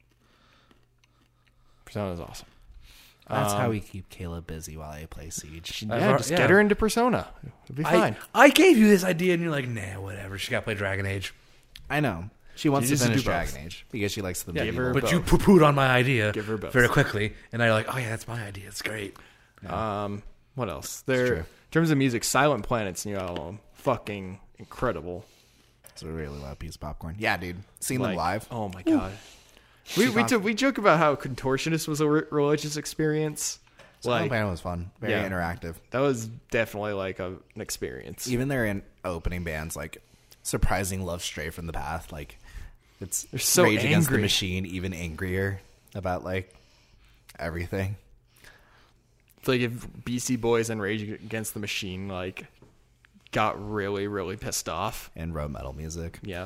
Persona was awesome. That's how we keep Caleb busy while I play Siege. Yeah, just get her into Persona. It'll be fine. I gave you this idea, and you're like, nah, whatever. She got to play Dragon Age. I know. She wants to just finish do both. Dragon Age because she likes the give medieval. her But you both. poo-pooed on my idea Give her both. very quickly, and now you're like, oh yeah, that's my idea. It's great. What else? true. In terms of music, Silent Planet's new album, fucking incredible. It's a really loud piece of popcorn. Yeah, dude. Seeing them live. Oh my god. We joke about how Contortionist was a religious experience. Silent Planet was fun. Very Yeah. interactive. That was definitely an experience. Even their opening bands, Surprising Love Stray from the Path, it's They're so Rage Against the angry. Machine, even angrier about everything. It's like if BC Boys and Rage Against the Machine got really, really pissed off. And wrote metal music. Yeah.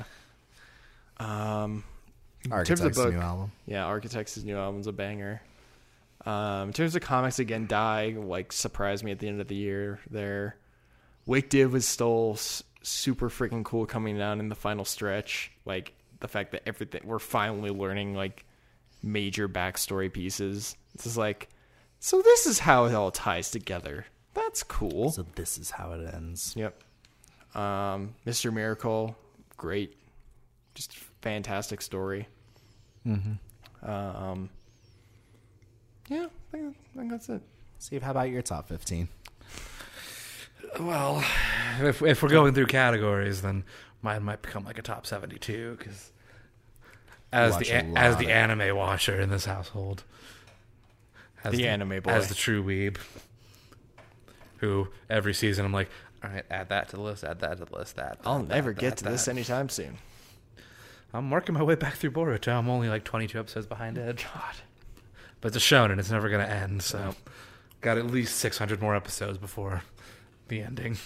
Architect's book- new album. Yeah, Architects' new album's a banger. In terms of comics, again, Die surprised me at the end of the year there. Wake Div was still super freaking cool coming down in the final stretch. The fact that we're finally learning major backstory pieces. It's just so this is how it all ties together. That's cool. So this is how it ends. Yep. Mr. Miracle, great. Just fantastic story. Mm-hmm. Yeah, I think that's it. Steve, how about your top 15? Well, if we're going through categories, then mine might become a top 72 because as the anime watcher in this household, as The anime boy. as the true weeb, who every season I'm like, all right, add that to the list, add that to the list, I'll never get to this anytime soon. I'm working my way back through Boruto. I'm only 22 episodes behind Ed. God. But it's a shonen. It's never going to end. So got at least 600 more episodes before the ending.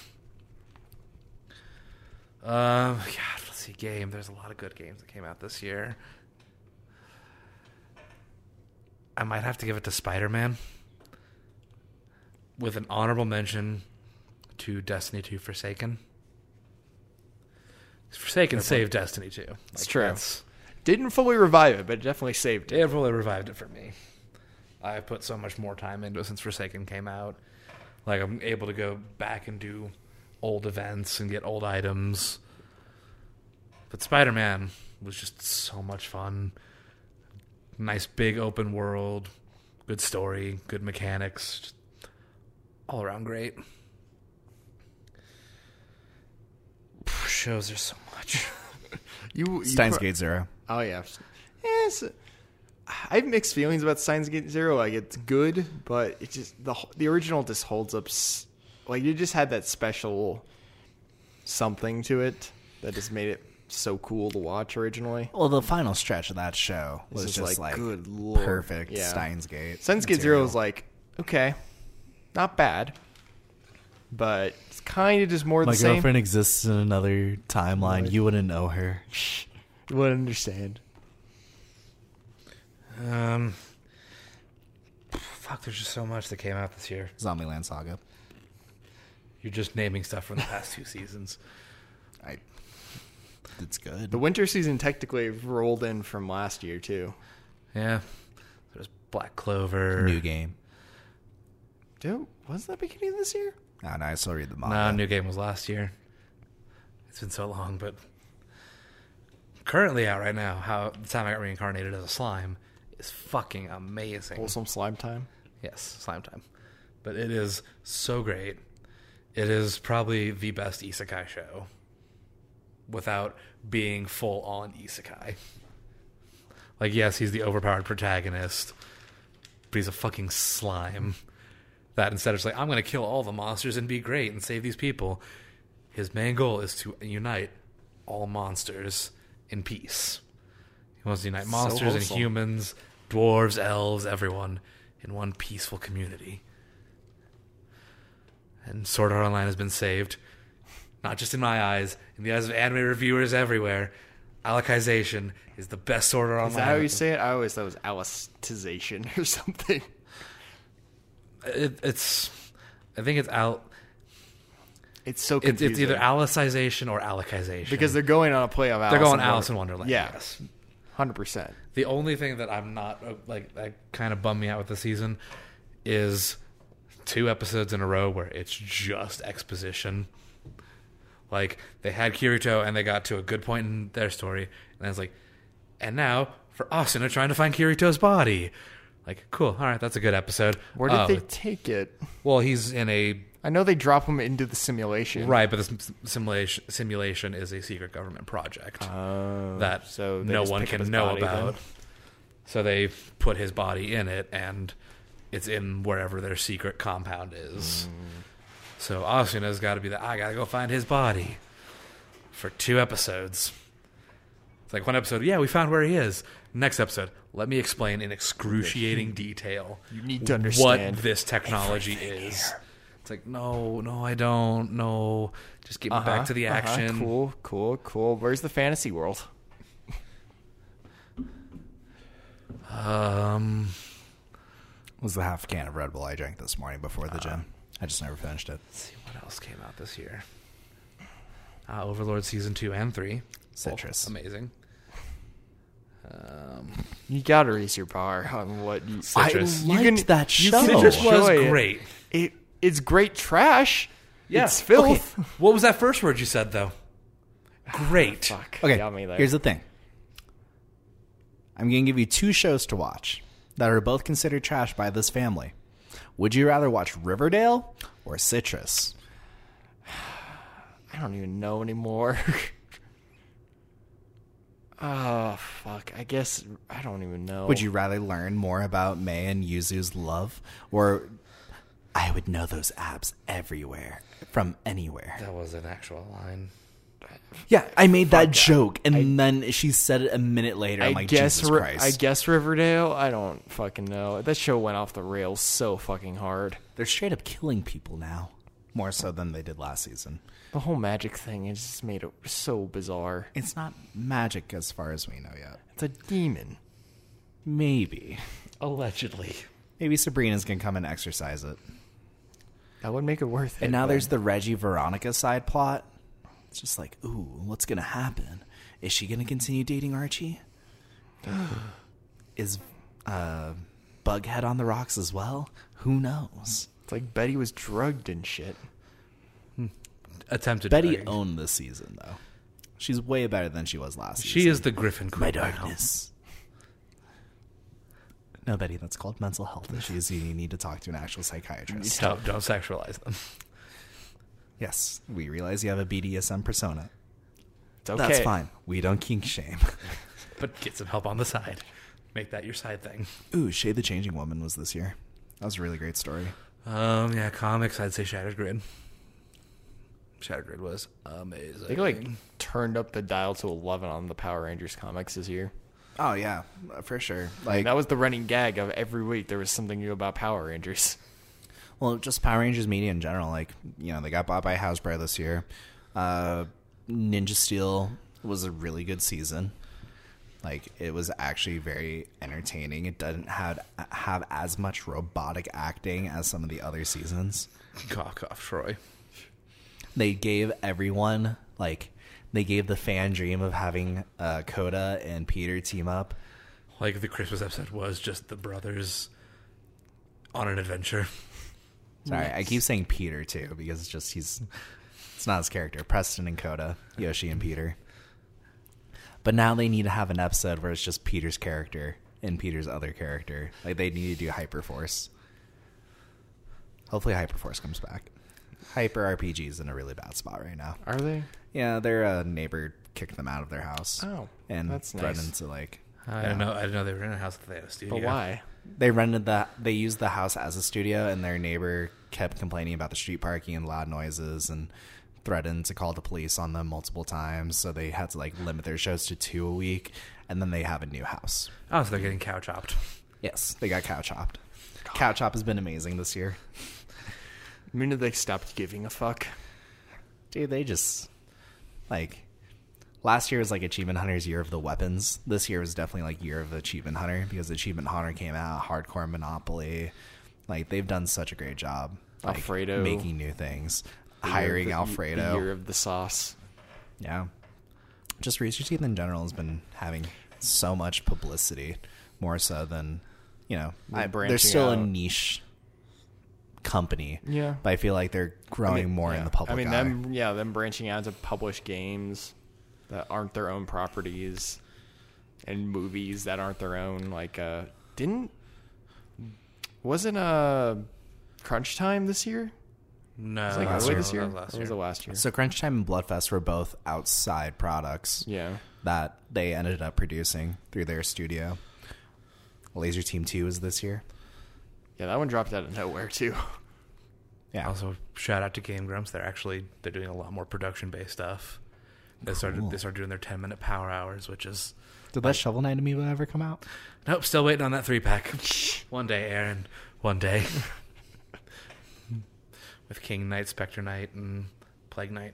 God, let's see. Game. There's a lot of good games that came out this year. I might have to give it to Spider-Man. With an honorable mention to Destiny 2 Forsaken. Forsaken saved Destiny 2. It's true. Didn't fully revive it, but it definitely saved it. It really revived it for me. I've put so much more time into it since Forsaken came out. I'm able to go back and do old events and get old items. But Spider-Man was just so much fun. Nice big open world, good story, good mechanics, just all around great. Shows, there's so much. Steins Gate Zero. Oh yeah. Yes. I have mixed feelings about Steins Gate Zero. It's good, but it just the original just holds up. You just had that special something to it that just made it so cool to watch originally. Well, the final stretch of that show was just good Lord. perfect. Yeah. Steins Gate. Steins Gate Zero was okay, not bad, but it's kind of just more My the same. girlfriend exists in another timeline. Right. You wouldn't know her. You wouldn't understand. Fuck, there's just so much that came out this year. Zombieland Saga. You're just naming stuff from the past 2 seasons. It's good. The winter season technically rolled in from last year too. Yeah. There's Black Clover. New game. Dude, was that beginning of this year? No, I still read the manga. No, New Game was last year. It's been so long, but currently out right now, How the Time I Got Reincarnated as a Slime is fucking amazing. Wholesome slime time. Yes, Slime Time. But it is so great. It is probably the best isekai show without being full on isekai. Like, yes, he's the overpowered protagonist, but he's a fucking slime. That instead of just like, I'm going to kill all the monsters and be great and save these people, his main goal is to unite all monsters in peace. He wants to unite monsters and humans, dwarves, elves, everyone in one peaceful community. And Sword Art Online has been saved, not just in my eyes, in the eyes of anime reviewers everywhere. Alicization is the best Sword Art Online. Is that how you say it? I always thought it was alicization or something. I think it's It's so confusing. It's either Alicization or Alicization. Because they're going on a play of Alice. They're going in Alice in Wonderland. Yeah. Yes. 100%. The only thing that I'm not, that kind of bummed me out with the season is 2 episodes in a row where it's just exposition. Like, they had Kirito and they got to a good point in their story, and I was like, and now for Asuna trying to find Kirito's body. Like, cool, all right, that's a good episode. Where did they take it? Well, he's in a... I know they drop him into the simulation. Right, but the simulation is a secret government project that so no one can know about. Then. So they put his body in it, and it's in wherever their secret compound is. So Asuna's got to be I got to go find his body for 2 episodes. It's like one episode, yeah, we found where he is. Next episode, let me explain in excruciating detail you need to understand what this technology is. Here. It's like, no, I don't. No, just get me back to the action. Cool. Where's the fantasy world? Was the half can of Red Bull I drank this morning before the gym. I just never finished it. Let's see what else came out this year. Overlord Season 2 and 3. Citrus. Both amazing. You gotta raise your bar on what you... Citrus. I liked that show. Citrus was great. It's great trash. Yeah. It's filth. Okay. What was that first word you said, though? Great. Fuck. Okay, Got me there. here's the thing. I'm going to give you 2 shows to watch that are both considered trash by this family. Would you rather watch Riverdale or Citrus? I don't even know anymore. Oh, fuck. I guess I don't even know. Would you rather learn more about Mei and Yuzu's love? Or I would know those abs everywhere from anywhere. That was an actual line. Yeah, I made that joke, and then she said it a minute later. I'm like, Jesus Christ. I guess Riverdale? I don't fucking know. That show went off the rails so fucking hard. They're straight up killing people now. More so than they did last season. The whole magic thing has just made it so bizarre. It's not magic as far as we know yet. It's a demon. Maybe. Allegedly. Maybe Sabrina's going to come and exercise it. That would make it worth it. And now there's the Reggie Veronica side plot. It's just like, ooh, what's going to happen? Is she going to continue dating Archie? Is Bughead on the rocks as well? Who knows? It's like Betty was drugged and shit. Attempted Betty drugging. owned this season, though. She's way better than she was last season. She is the Griffin Queen. My darkness. No, Betty, that's called mental health issues. You need to talk to an actual psychiatrist. Don't sexualize them. Yes, we realize you have a BDSM persona. It's okay. That's fine. We don't kink shame. But get some help on the side. Make that your side thing. Ooh, Shay the Changing Woman was this year. That was a really great story. Yeah, comics, I'd say Shattered Grid. Shattered Grid was amazing. They turned up the dial to 11 on the Power Rangers comics this year. Oh, yeah, for sure. That was the running gag of every week. There was something new about Power Rangers. Well, just Power Rangers media in general. They got bought by Hasbro this year. Ninja Steel was a really good season. It was actually very entertaining. It doesn't have as much robotic acting as some of the other seasons. Cough, Troy. They gave everyone, they gave the fan dream of having Koda and Peter team up. The Christmas episode was just the brothers on an adventure. Sorry, I keep saying Peter, too, because it's not his character. Preston and Koda, Yoshi and Peter. But now they need to have an episode where it's just Peter's character and Peter's other character. They need to do Hyperforce. Hopefully Hyperforce comes back. Hyper RPG is in a really bad spot right now. Are they? Yeah, their neighbor kicked them out of their house. Oh, and that's threatened nice. to like. I didn't know they were in a house that they had a studio. But why? They rented that. They used the house as a studio, and their neighbor kept complaining about the street parking and loud noises, and threatened to call the police on them multiple times. So they had to like limit their shows to 2 a week, and then they have a new house. Oh, so they're getting cow chopped. Yes, they got cow chopped. Cow chop has been amazing this year. I mean, did they stop giving a fuck? Dude, they just like last year was like Achievement Hunter's year of the weapons. This year was definitely like year of Achievement Hunter because Achievement Hunter came out, Hardcore Monopoly. Like they've done such a great job, like, Alfredo. making new things, The hiring year of the- Alfredo. The year of the sauce. Yeah, just Rooster Teeth in general has been having so much publicity, more so than They're they're branching still a out. niche company. Yeah. But I feel like they're growing more in the public eye. them branching out to publish games that aren't their own properties and movies that aren't their own. Like, wasn't Crunch Time this year? No, It was like last early year. this year? Last Or was year. it last year? So Crunch Time and Bloodfest were both outside products Yeah. that they ended up producing through their studio. Laser Team 2 is this year. Yeah, that one dropped out of nowhere, too. Yeah. Also, shout out to Game Grumps. They're doing a lot more production based stuff. They started doing their 10-minute power hours, which is Did that Shovel Knight amiibo ever come out? nope. Still waiting on that 3-pack. One day, Aaron. One day. With King Knight, Spectre Knight, and Plague Knight.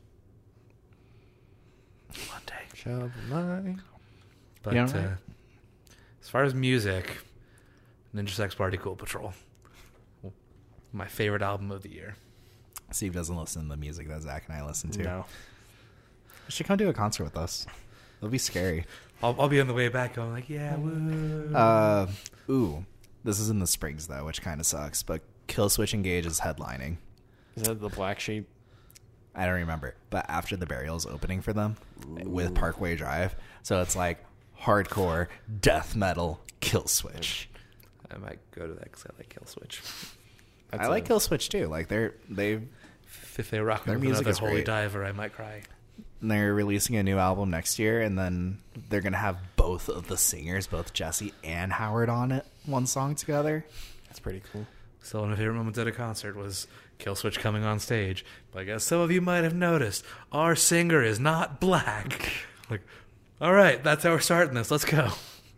One day. Shovel Knight. But You know what? as far as music, Ninja Sex Party Cool Patrol. My favorite album of the year. Steve doesn't listen to the music that Zach and I listen to. No. You should come do a concert with us. It'll be scary. I'll be on the way back going like, yeah, woo. This is in the Springs, though, which kind of sucks. But Killswitch Engage is headlining. Is that the Black Sheep? I don't remember. But after the Burial's opening for them with Parkway Drive. So it's like hardcore, death metal, Killswitch. I might go to that because I like Killswitch. I like Killswitch, too. Like, they've If they rock Their with music another is Holy great. Diver, I might cry. they're releasing a new album next year, and then they're going to have both of the singers, both Jesse and Howard, on it, one song together. That's pretty cool. Still, one of my favorite moments at a concert was Killswitch coming on stage. But I guess some of you might have noticed, our singer is not black. Like, all right, that's how we're starting this. Let's go.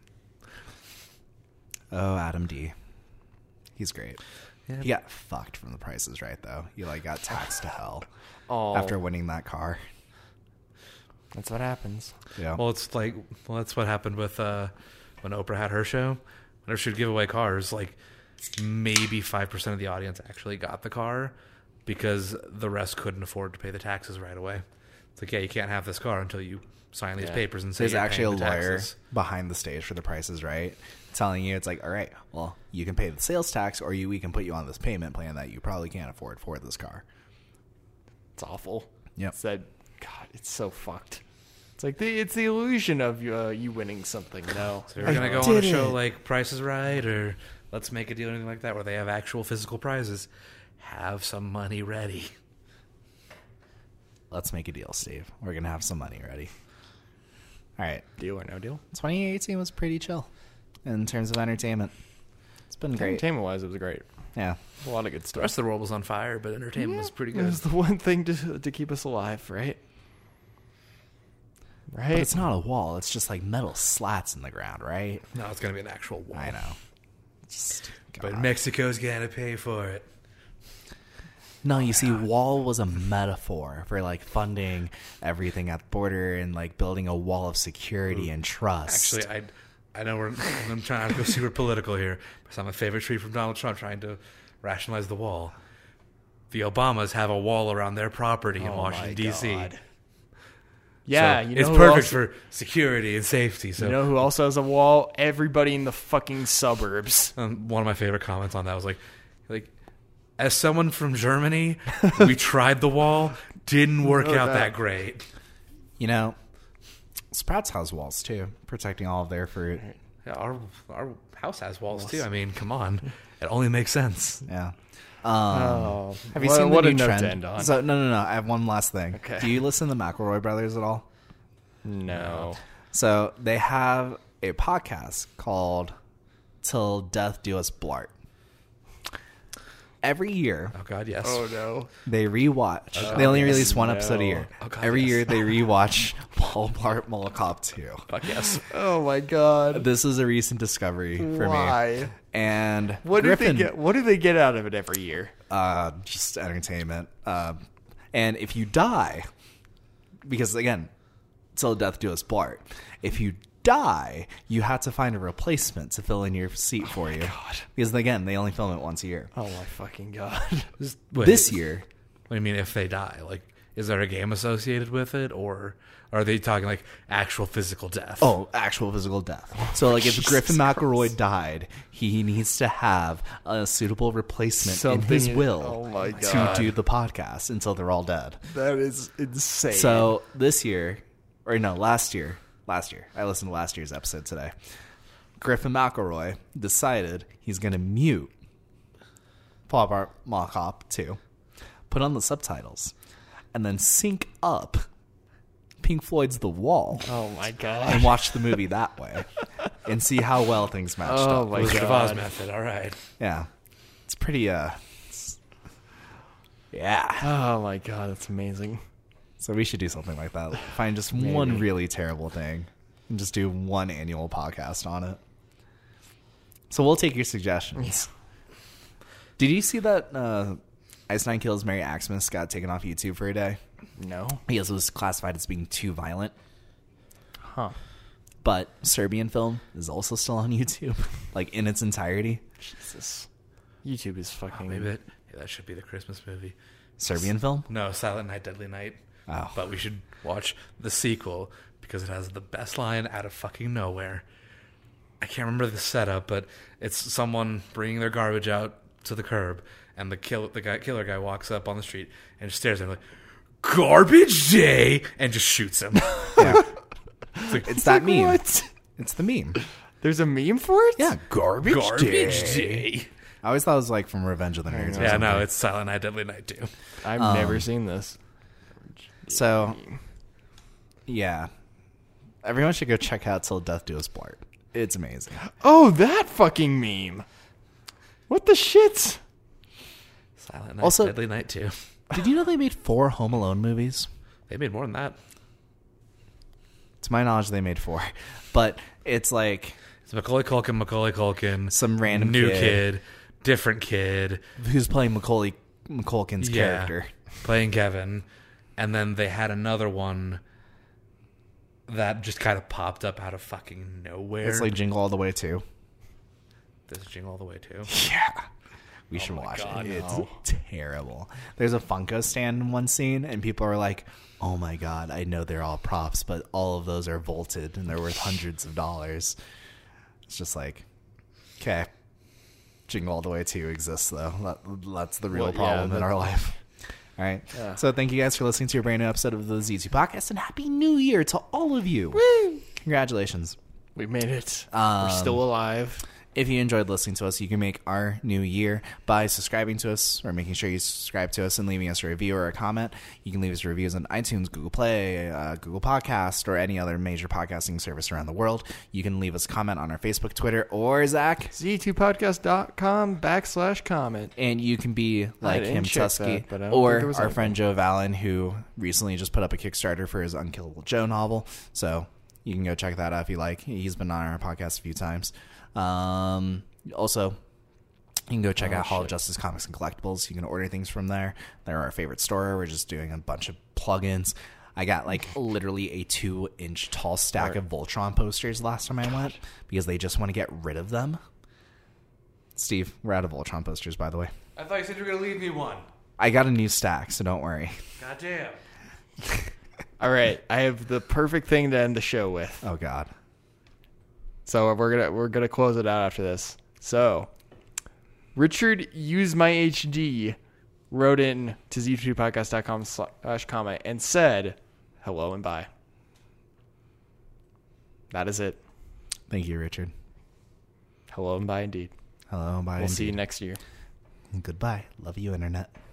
Oh, Adam D. He's great. Yeah. He got fucked from The Price is Right, though. He, like, got taxed to hell Oh, after winning that car. that's what happens. Yeah. Well, that's what happened with when Oprah had her show. Whenever she'd give away cars, like maybe 5% of the audience actually got the car because the rest couldn't afford to pay the taxes right away. It's like, yeah, you can't have this car until you sign these Yeah. papers and say There's you're actually a paying the lawyer taxes. behind the stage for The Price is Right telling you, it's like, all right, well, you can pay the sales tax, or we can put you on this payment plan that you probably can't afford for this car. It's awful. Yep. It's that, God, it's so fucked. It's like it's the illusion of you winning something. No. So you're going to go on a did show it. like Price is Right or Let's Make a Deal or anything like that where they have actual physical prizes. Have some money ready. Let's make a deal, Steve. We're going to have some money ready. All right. Deal or no deal? 2018 was pretty chill in terms of entertainment. It's been great. Entertainment-wise, it was great. Yeah. A lot of good The stuff. rest of the world was on fire, but entertainment was pretty It good. was the one thing to keep us alive, right? But Right? it's not a wall. It's just like metal slats in the ground, right? No, it's going to be an actual wall. I know. Just, But God. Mexico's going to pay for it. No, you see, wall was a metaphor for like funding everything at the border and like building a wall of security and trust. Actually, I know I'm trying to go super political here. But it's my favorite tweet from Donald Trump trying to rationalize the wall. The Obamas have a wall around their property in Oh Washington, my D.C. God. Yeah, So you know it's who perfect also- for security and safety. So You know who also has a wall? Everybody in the fucking suburbs. one of my favorite comments on that was like, as someone from Germany, we tried the wall, didn't work know out that. that great. You know, Sprouts has walls too, protecting all of their fruit. Yeah, our house has walls too. I mean, come on. It only makes sense. Yeah. Oh, Have you seen the what new a note trend? to end on. So no. I have one last thing. Okay. Do you listen to the McElroy brothers at all? No. So they have a podcast called "Till Death Do Us Blart." Every year, Oh God, yes. Oh no. they rewatch. They only yes, release one no. episode a year. Oh, God, Every yes. year, they rewatch Paul Blart Mall Cop 2. Fuck yes. Oh my god. This is a recent discovery for me. Why? And What Griffin, do they get? What do they get out of it every year? just entertainment. And if you die, because again, till death do us part. If you die, you have to find a replacement to fill in your seat for you. God. Because again, they only film it once a year. Oh my fucking god. Wait, This year, What do you mean if they die? Like, is there a game associated with it, or are they talking like actual physical death? oh, actual physical death. So like, if Jesus Griffin McElroy Christ. died, he needs to have a suitable replacement in Something his in- will oh my to God. do the podcast until they're all dead. That is insane. So this year, or no, last year, I listened to last year's episode today. Griffin McElroy decided he's going to mute Paul Blart Mall Cop 2, put on the subtitles, and then sync up Pink Floyd's The Wall Oh my god. and watch the movie that way and see how well things matched Oh up. my Wizard of Oz god. method. All right. Yeah. It's pretty, yeah. Oh my god, that's amazing. So we should do something like that. Find just one really terrible thing and just do one annual podcast on it. So we'll take your suggestions. Did you see that Ice Nine Kills Mary Axmas got taken off YouTube for a day? No. Because it was classified as being too violent. Huh. But Serbian film is also still on YouTube, like in its entirety. Jesus. YouTube is fucking. Maybe that should be the Christmas movie. Serbian film? No, Silent Night, Deadly Night. Oh. But we should watch the sequel because it has the best line out of fucking nowhere. I can't remember the setup, but it's someone bringing their garbage out to the curb, and the killer guy walks up on the street and just stares at him like, "Garbage day," and just shoots him. Yeah. It's like, It's that like, meme. what? It's the meme. There's a meme for it? Yeah, garbage, garbage day. day. I always thought it was like from Revenge of the Nerds. or Yeah, no, something. it's Silent Night, Deadly Night too. I've never seen this. So, yeah. Everyone should go check out Till Death Do Us Part. It's amazing. Oh, that fucking meme. What the shit? Silent Night, Also- Deadly Night too. Did you know they made 4 Home Alone movies? They made more than that. To my knowledge, they made 4. But it's like It's Macaulay Culkin, some random new kid kid, different kid, who's playing Macaulay Culkin's character. playing Kevin, and then they had another one that just kind of popped up out of fucking nowhere. It's like Jingle All the Way too. This is Jingle All the Way too. Yeah. We should my watch God, it. It's no. terrible. There's a Funko stand in one scene, and people are like, oh my God, I know they're all props, but all of those are vaulted, and they're worth hundreds of dollars. It's just like, okay. Jingle All the Way 2 exists, though. That's the real Well, yeah, problem in our life. All right. Yeah. So thank you guys for listening to a brand new episode of the Z2 Podcast, and Happy New Year to all of you. Woo! Congratulations. We made it. We're still alive. If you enjoyed listening to us, you can make our new year by subscribing to us or making sure you subscribe to us and leaving us a review or a comment. You can leave us reviews on iTunes, Google Play, Google Podcast, or any other major podcasting service around the world. You can leave us a comment on our Facebook, Twitter, or Zach. Z2podcast.com/comment. And you can be like didn't him, check Tusky, that, but I don't think or there was our anything. friend Joe Vallon, who recently just put up a Kickstarter for his Unkillable Joe novel. So you can go check that out if you like. He's been on our podcast a few times. Also, you can go check out Hall of Justice Comics and Collectibles. You can order things from there. They're our favorite store. We're just doing a bunch of plugins. I got like literally a 2-inch tall stack of Voltron posters last time I went because they just want to get rid of them. Steve, we're out of Voltron posters, by the way. I thought you said you were going to leave me one. I got a new stack, so don't worry. Goddamn. All right, I have the perfect thing to end the show with. Oh God. So we're gonna close it out after this. So Richard Use My HD wrote in to z2podcast.com/comment and said hello and bye. That is it. Thank you, Richard. Hello and bye indeed. Hello, bye. We'll see you indeed. next year. Goodbye. Love you, Internet.